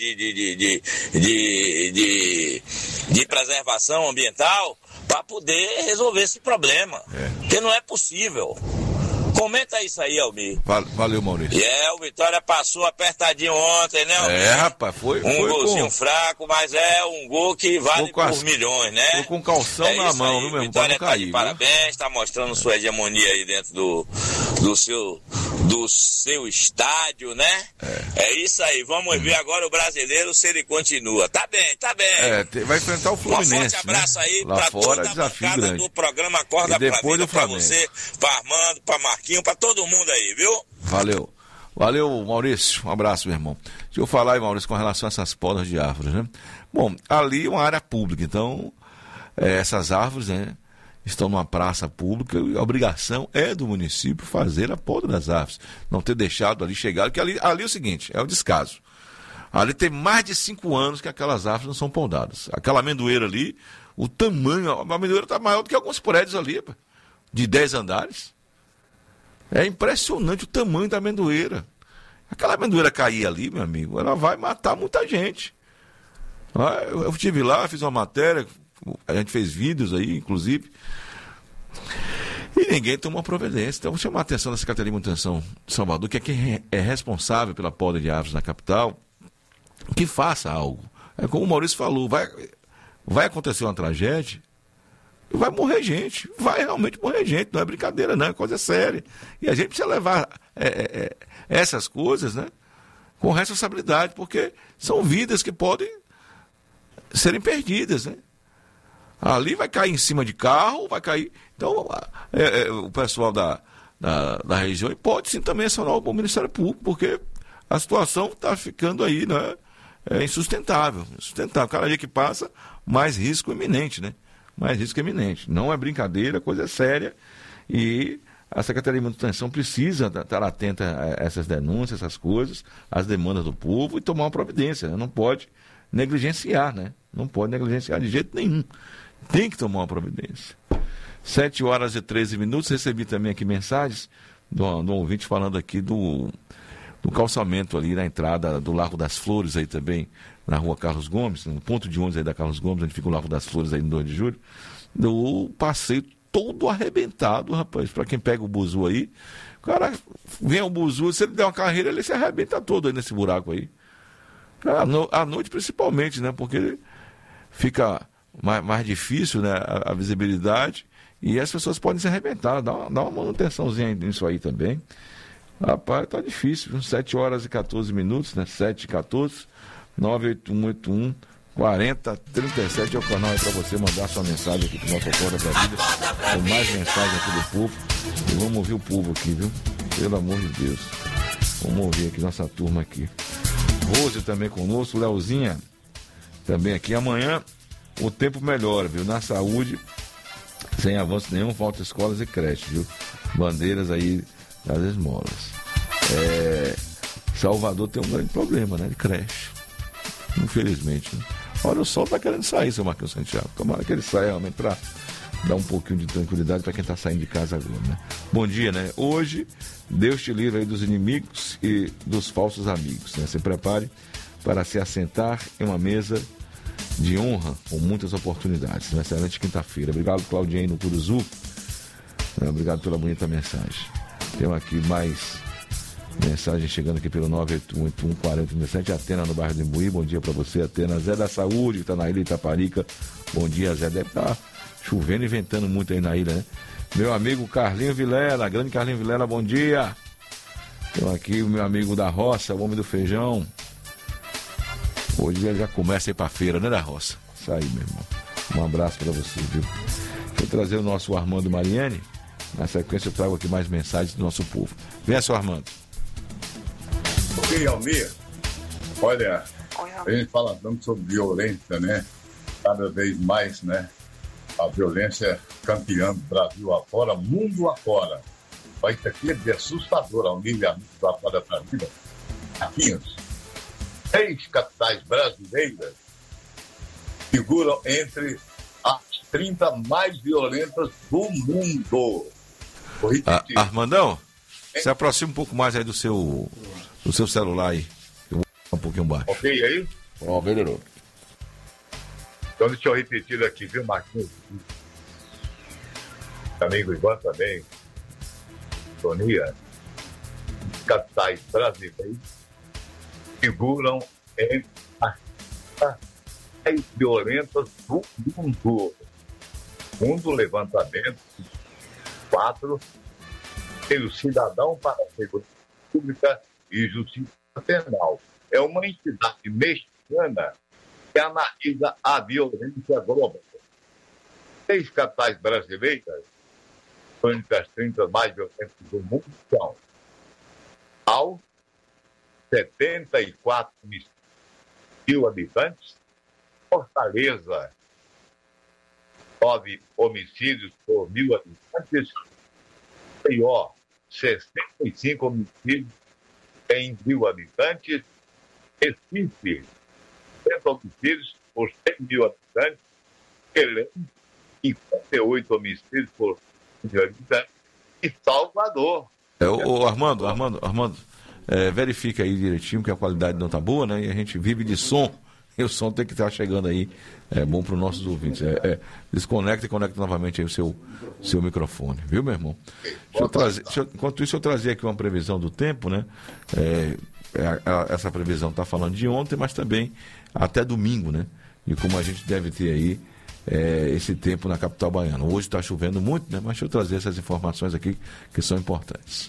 de preservação ambiental para poder resolver esse problema. Porque não é possível. Comenta isso aí, Almir. Valeu, Maurício. O Vitória passou apertadinho ontem, né, Almir? Rapaz, foi golzinho fraco, mas é um gol que vale por milhões, né? Tô com calção na mão, aí, viu, meu irmão? Vitória tá de parabéns, está mostrando sua hegemonia aí dentro do seu estádio, né? É isso aí, vamos ver agora o brasileiro se ele continua. Tá bem. Vai enfrentar o Fluminense, um forte abraço aí lá pra fora, toda a desafio bancada grande. do programa Acorda E depois pra Vida, do pra Flamengo. você, pra Armando, pra Marquinhos, pra todo mundo aí, viu? Valeu, Maurício. Um abraço, meu irmão. Deixa eu falar aí, Maurício, com relação a essas podas de árvores, né? Bom, ali é uma área pública, então essas árvores, né, estão numa praça pública e a obrigação é do município fazer a poda das árvores. Não ter deixado ali chegar, porque ali é o seguinte, é o descaso. Ali tem mais de 5 anos que aquelas árvores não são podadas. Aquela amendoeira ali, o tamanho, a amendoeira está maior do que alguns prédios ali, de 10 andares. É impressionante o tamanho da amendoeira. Aquela amendoeira cair ali, meu amigo, ela vai matar muita gente. Eu estive lá, fiz uma matéria, a gente fez vídeos aí, inclusive, e ninguém tomou providência. Então, vou chamar a atenção da Secretaria de Manutenção de Salvador, que é quem é responsável pela poda de árvores na capital, que faça algo. É como o Maurício falou, vai acontecer uma tragédia, vai morrer gente, vai realmente morrer gente, não é brincadeira não, é coisa séria. E a gente precisa levar essas coisas, né, com responsabilidade, porque são vidas que podem serem perdidas, né. Ali vai cair em cima de carro, vai cair... Então, o pessoal da região pode sim também acionar o Ministério Público, porque a situação está ficando aí, né, insustentável. Cada dia que passa, mais risco iminente, né? Mais risco iminente. Não é brincadeira, coisa séria. E a Secretaria de Manutenção precisa estar atenta a essas denúncias, essas coisas, às demandas do povo e tomar uma providência. Não pode negligenciar, né? Não pode negligenciar de jeito nenhum. Tem que tomar uma providência. 7h13. Recebi também aqui mensagens do ouvinte falando aqui do calçamento ali na entrada do Largo das Flores, aí também, na rua Carlos Gomes, no ponto de ônibus aí da Carlos Gomes, onde fica o Largo das Flores aí no 2 de julho, do passeio todo arrebentado, rapaz, para quem pega o buzu aí, o cara vem ao buzu, se ele der uma carreira, ele se arrebenta todo aí nesse buraco aí. À noite principalmente, né, porque fica mais difícil, né, a visibilidade, e as pessoas podem se arrebentar, dá uma manutençãozinha nisso aí também. Rapaz, tá difícil, 7h14, né? 7h14, 98181 4037 é o canal aí pra você mandar sua mensagem aqui pro nosso Acorda pra Vida. Tem mais mensagem aqui do povo. E vamos ouvir o povo aqui, viu? Pelo amor de Deus. Vamos ouvir aqui nossa turma aqui. Rose também conosco, Leozinha também aqui. Amanhã o tempo melhora, viu? Na saúde, sem avanço nenhum, falta escolas e creches, viu? Bandeiras aí das esmolas. Salvador tem um grande problema, né? De creche. Infelizmente. Né? Olha, o sol tá querendo sair, seu Marquinhos Santiago. Tomara que ele saia realmente para dar um pouquinho de tranquilidade para quem tá saindo de casa agora, né? Bom dia, né? Hoje, Deus te livre aí dos inimigos e dos falsos amigos, né? Se prepare para se assentar em uma mesa de honra com muitas oportunidades. Uma excelente quinta-feira. Obrigado, Claudinha, aí no Curuzu. Obrigado pela bonita mensagem. Temos aqui mais mensagem chegando aqui pelo 981814037. Atena no bairro do Imbuí. Bom dia pra você, Atena. Zé da Saúde, que tá na ilha Itaparica. Bom dia, Zé. Deve estar chovendo e ventando muito aí na ilha, né? Meu amigo Carlinho Vilela, grande Carlinho Vilela, bom dia. Temos aqui o meu amigo da roça, o homem do feijão. Hoje ele já começa a ir pra feira, né, da roça? Isso aí, meu irmão. Um abraço pra você, viu? Deixa eu trazer o nosso Armando Mariani. Na sequência eu trago aqui mais mensagens do nosso povo. Venha, seu Armando. Ok, Almir. Olha, a gente fala tanto sobre violência, né? Cada vez mais, né? A violência campeã do Brasil afora, mundo afora. Vai ser aqui de assustador, Almir, da Acorda pra Vida. Marquinhos, 6 capitais brasileiras figuram entre as 30 mais violentas do mundo. Armandão, se aproxima um pouco mais aí do seu celular aí. Eu vou um pouquinho baixo. Ok aí? Melhorou. Então deixa eu repetir aqui, viu, Marquinhos? Amigo Ivan também. Sonia. Capitais brasileiras figuram entre as mais violentas do mundo. Segundo o levantamento 4, tem o Cidadão para a Segurança Pública e Justiça Penal. É uma entidade mexicana que analisa a violência global. 6 capitais brasileiras, entre as 30 mais violentas do mundo, são ao 74 mil habitantes, Fortaleza, 9 homicídios por 1.000 habitantes, Maior, 65 homicídios em 1.000 habitantes, Recife, 70 homicídios por 100.000 habitantes, Belém, 58 homicídios por 1.000 habitantes, e Salvador. Armando, verifica aí direitinho que a qualidade não tá boa, né? E a gente vive de som. E o som tem que estar chegando aí, é bom para os nossos ouvintes. Desconecta e conecta novamente aí o seu microfone, viu, meu irmão? Enquanto isso, eu trazer aqui uma previsão do tempo, né? Essa previsão está falando de ontem, mas também até domingo, né? E como a gente deve ter aí esse tempo na capital baiana. Hoje está chovendo muito, né? Mas deixa eu trazer essas informações aqui que são importantes.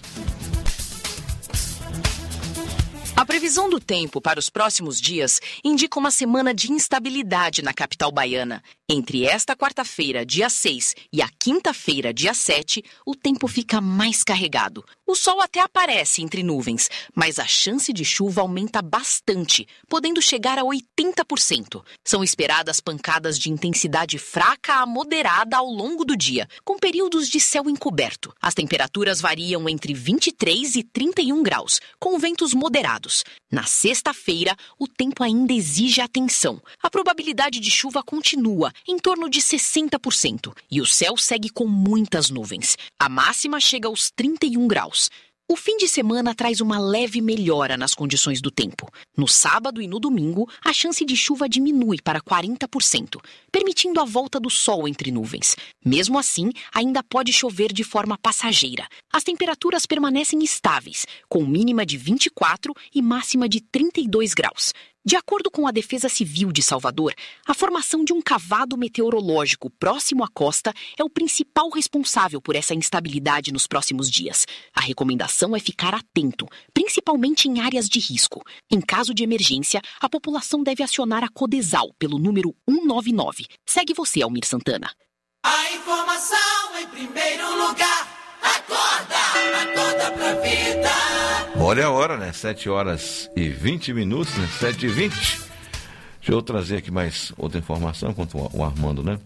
A previsão do tempo para os próximos dias indica uma semana de instabilidade na capital baiana. Entre esta quarta-feira, dia 6, e a quinta-feira, dia 7, o tempo fica mais carregado. O sol até aparece entre nuvens, mas a chance de chuva aumenta bastante, podendo chegar a 80%. São esperadas pancadas de intensidade fraca a moderada ao longo do dia, com períodos de céu encoberto. As temperaturas variam entre 23 e 31 graus, com ventos moderados. Na sexta-feira, o tempo ainda exige atenção. A probabilidade de chuva continua, em torno de 60%, e o céu segue com muitas nuvens. A máxima chega aos 31 graus. O fim de semana traz uma leve melhora nas condições do tempo. No sábado e no domingo, a chance de chuva diminui para 40%, permitindo a volta do sol entre nuvens. Mesmo assim, ainda pode chover de forma passageira. As temperaturas permanecem estáveis, com mínima de 24 e máxima de 32 graus. De acordo com a Defesa Civil de Salvador, a formação de um cavado meteorológico próximo à costa é o principal responsável por essa instabilidade nos próximos dias. A recomendação é ficar atento, principalmente em áreas de risco. Em caso de emergência, a população deve acionar a Codesal pelo número 199. Segue você, Almir Santana. A informação em primeiro lugar. Acorda pra vida. Olha a hora, né? 7 horas e 20 minutos, né? 7h20. Deixa eu trazer aqui mais outra informação enquanto o Armando, né?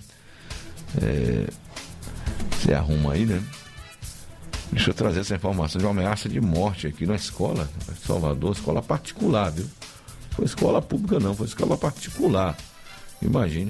Você arruma aí, né? Deixa eu trazer essa informação de uma ameaça de morte aqui na escola, em Salvador, escola particular, viu? Foi escola pública não, foi escola particular. Imagine.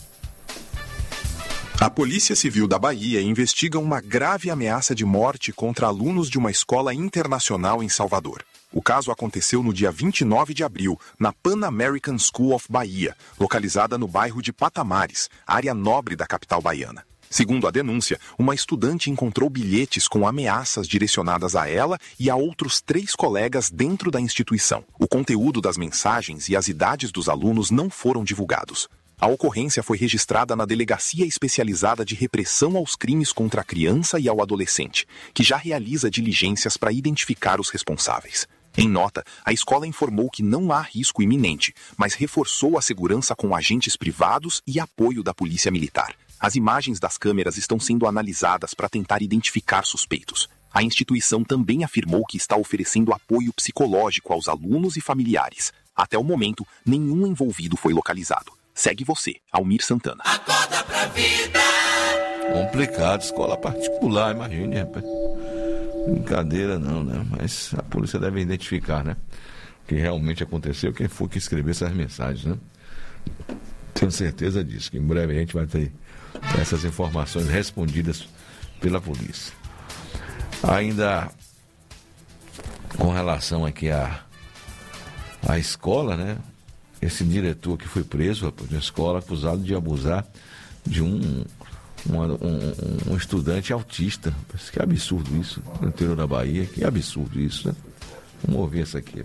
A Polícia Civil da Bahia investiga uma grave ameaça de morte contra alunos de uma escola internacional em Salvador. O caso aconteceu no dia 29 de abril, na Pan American School of Bahia, localizada no bairro de Patamares, área nobre da capital baiana. Segundo a denúncia, uma estudante encontrou bilhetes com ameaças direcionadas a ela e a outros 3 colegas dentro da instituição. O conteúdo das mensagens e as idades dos alunos não foram divulgados. A ocorrência foi registrada na Delegacia Especializada de Repressão aos Crimes contra a Criança e ao Adolescente, que já realiza diligências para identificar os responsáveis. Em nota, a escola informou que não há risco iminente, mas reforçou a segurança com agentes privados e apoio da Polícia Militar. As imagens das câmeras estão sendo analisadas para tentar identificar suspeitos. A instituição também afirmou que está oferecendo apoio psicológico aos alunos e familiares. Até o momento, nenhum envolvido foi localizado. Segue você, Almir Santana. Acorda pra vida. Complicado, escola particular, imagine, rapaz. Brincadeira não, né? Mas a polícia deve identificar, né? O que realmente aconteceu, quem for que escreveu essas mensagens, né? Tenho certeza disso, que em breve a gente vai ter essas informações respondidas pela polícia. Ainda com relação aqui à escola, né? Esse diretor que foi preso na escola acusado de abusar de um estudante autista. Que absurdo isso, no interior da Bahia. Que absurdo isso, né? Vamos ouvir essa aqui.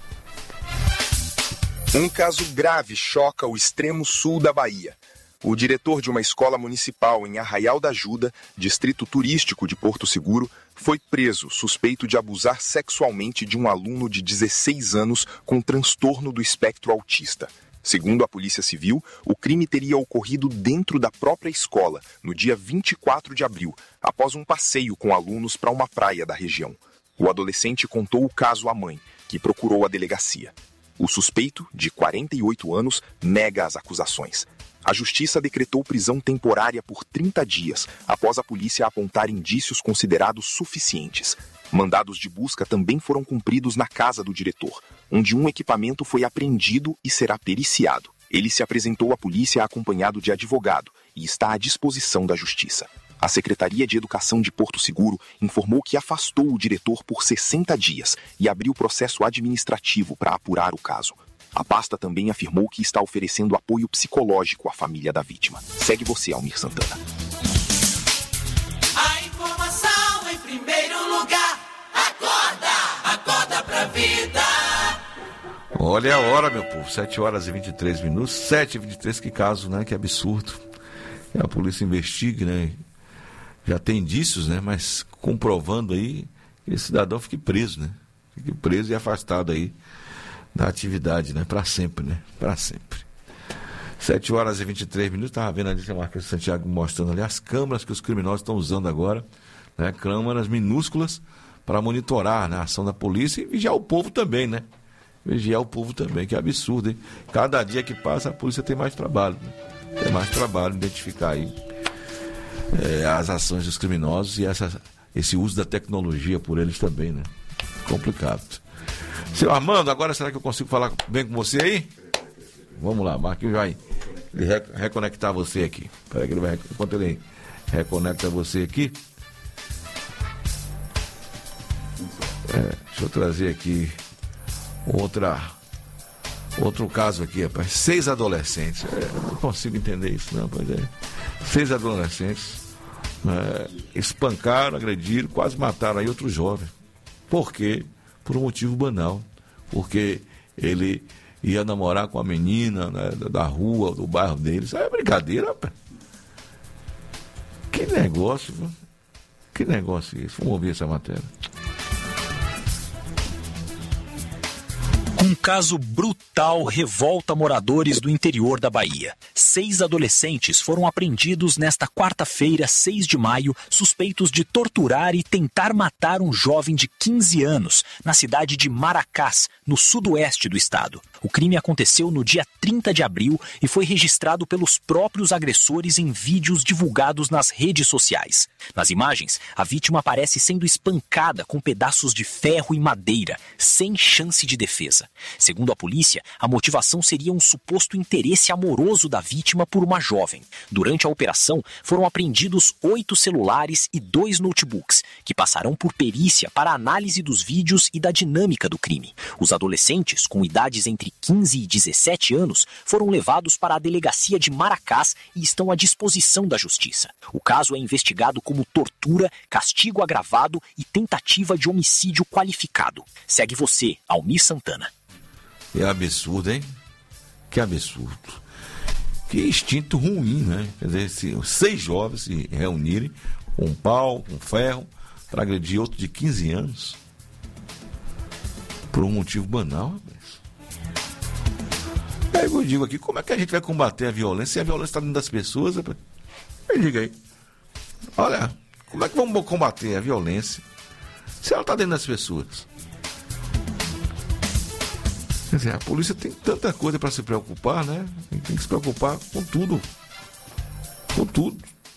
Um caso grave choca o extremo sul da Bahia. O diretor de uma escola municipal em Arraial da Ajuda, distrito turístico de Porto Seguro, foi preso suspeito de abusar sexualmente de um aluno de 16 anos com transtorno do espectro autista. Segundo a Polícia Civil, o crime teria ocorrido dentro da própria escola, no dia 24 de abril, após um passeio com alunos para uma praia da região. O adolescente contou o caso à mãe, que procurou a delegacia. O suspeito, de 48 anos, nega as acusações. A Justiça decretou prisão temporária por 30 dias, após a polícia apontar indícios considerados suficientes. Mandados de busca também foram cumpridos na casa do diretor, onde um equipamento foi apreendido e será periciado. Ele se apresentou à polícia acompanhado de advogado e está à disposição da Justiça. A Secretaria de Educação de Porto Seguro informou que afastou o diretor por 60 dias e abriu processo administrativo para apurar o caso. A pasta também afirmou que está oferecendo apoio psicológico à família da vítima. Segue você, Almir Santana. A informação em primeiro lugar. Acorda pra vida. Olha a hora, meu povo. 7 horas e 23 minutos. 7h23, que caso, né? Que absurdo. a polícia investigue, né? Já tem indícios, né? Mas comprovando aí, esse cidadão fique preso, né? Fique preso e afastado aí da atividade, né? Para sempre, né? Para sempre. 7h23, estava vendo ali a Marquês de Santiago mostrando ali as câmeras que os criminosos estão usando agora, né? Câmeras minúsculas para monitorar, né, a ação da polícia e vigiar o povo também, né? Vigiar o povo também, que absurdo, hein? Cada dia que passa a polícia tem mais trabalho, né? Tem mais trabalho identificar aí as ações dos criminosos e esse uso da tecnologia por eles também, né? Complicado. Seu Armando, agora será que eu consigo falar bem com você aí? Vamos lá, Marquinhos vai reconectar você aqui. Espera que ele vai, enquanto ele reconecta você aqui. Deixa eu trazer aqui outro caso aqui, rapaz. 6 adolescentes. Não consigo entender isso, não, pois é. 6 adolescentes espancaram, agrediram, quase mataram aí outro jovem. Por quê? Por um motivo banal. Porque ele ia namorar com a menina, né, da rua, do bairro deles. É brincadeira, rapaz. Que negócio, viu? Que negócio é esse? Vamos ouvir essa matéria. Um caso brutal revolta moradores do interior da Bahia. 6 adolescentes foram apreendidos nesta quarta-feira, 6 de maio, suspeitos de torturar e tentar matar um jovem de 15 anos, na cidade de Maracás, no sudoeste do estado. O crime aconteceu no dia 30 de abril e foi registrado pelos próprios agressores em vídeos divulgados nas redes sociais. Nas imagens, a vítima aparece sendo espancada com pedaços de ferro e madeira, sem chance de defesa. Segundo a polícia, a motivação seria um suposto interesse amoroso da vítima por uma jovem. Durante a operação, foram apreendidos 8 celulares e 2 notebooks, que passarão por perícia para análise dos vídeos e da dinâmica do crime. Os adolescentes, com idades entre 15 e 17 anos, foram levados para a delegacia de Maracás e estão à disposição da justiça. O caso é investigado como tortura, castigo agravado e tentativa de homicídio qualificado. Segue você, Almir Santana. É absurdo, hein? Que absurdo. Que instinto ruim, né? Quer dizer, 6 jovens se reunirem com um pau, com ferro, para agredir outro de 15 anos. Por um motivo banal, rapaz. Aí eu digo aqui, como é que a gente vai combater a violência se a violência está dentro das pessoas, rapaz? Me diga aí. Olha, como é que vamos combater a violência se ela está dentro das pessoas? Quer dizer, a polícia tem tanta coisa para se preocupar, né? Tem que se preocupar com tudo. Com tudo.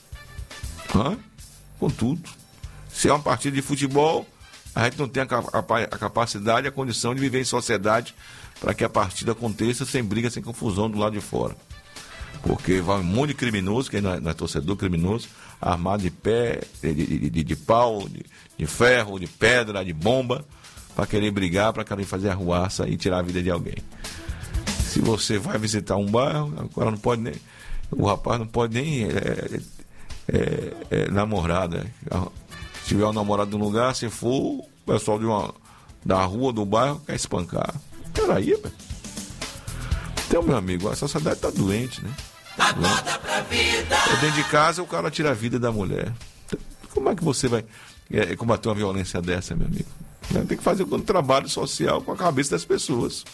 Com tudo. Se é uma partida de futebol, a gente não tem a capacidade, a condição de viver em sociedade para que a partida aconteça sem briga, sem confusão do lado de fora. Porque vai um monte de criminoso, que não é torcedor criminoso, armado de pé, de pau, de ferro, de pedra, de bomba, para querer brigar, para querer fazer arruaça e tirar a vida de alguém. Se você vai visitar um bairro, agora não pode nem, o rapaz não pode nem namorar, né? Se tiver um namorado no lugar, se for, o pessoal da rua, do bairro, quer espancar. Peraí, velho. Então, meu amigo, a sociedade tá doente, né? Acorda pra vida. Dentro de casa, o cara tira a vida da mulher. Como é que você vai combater uma violência dessa, meu amigo? Tem que fazer um trabalho social com a cabeça das pessoas.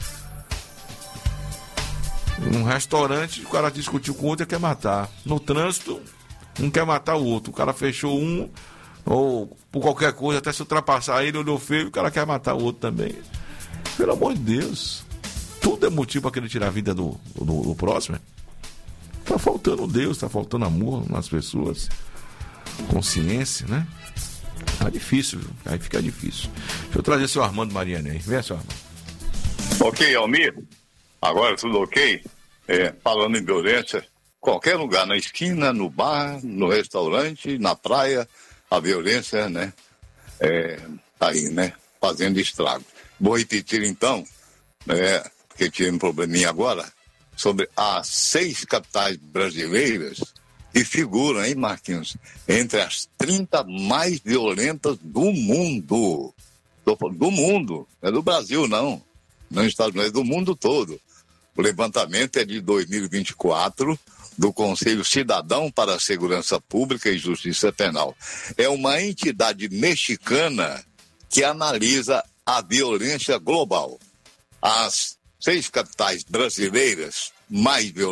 Num restaurante, o cara discutiu com o outro e quer matar. No trânsito, um quer matar o outro. O cara fechou um, ou por qualquer coisa, até se ultrapassar ele, olhou feio, o cara quer matar o outro também. Pelo amor de Deus. Tudo é motivo para querer tirar a vida do próximo. Tá faltando Deus, tá faltando amor nas pessoas. Consciência, né? Tá difícil, viu? Aí fica difícil. Deixa eu trazer o seu Armando Mariani aí. Vem, seu Armando. Ok, Almir. Agora tudo ok? Falando em violência, qualquer lugar, na esquina, no bar, no restaurante, na praia, a violência, né? Tá aí, né? Fazendo estrago. Vou repetir então, porque tive um probleminha agora, sobre as 6 capitais brasileiras que figuram, hein, Marquinhos, entre as 30 mais violentas do mundo. Do mundo, não é do Brasil, não. Não nos Estados Unidos, é do mundo todo. O levantamento é de 2024, do Conselho Cidadão para a Segurança Pública e Justiça Penal. É uma entidade mexicana que analisa a violência global. As 6 capitais brasileiras mais violentas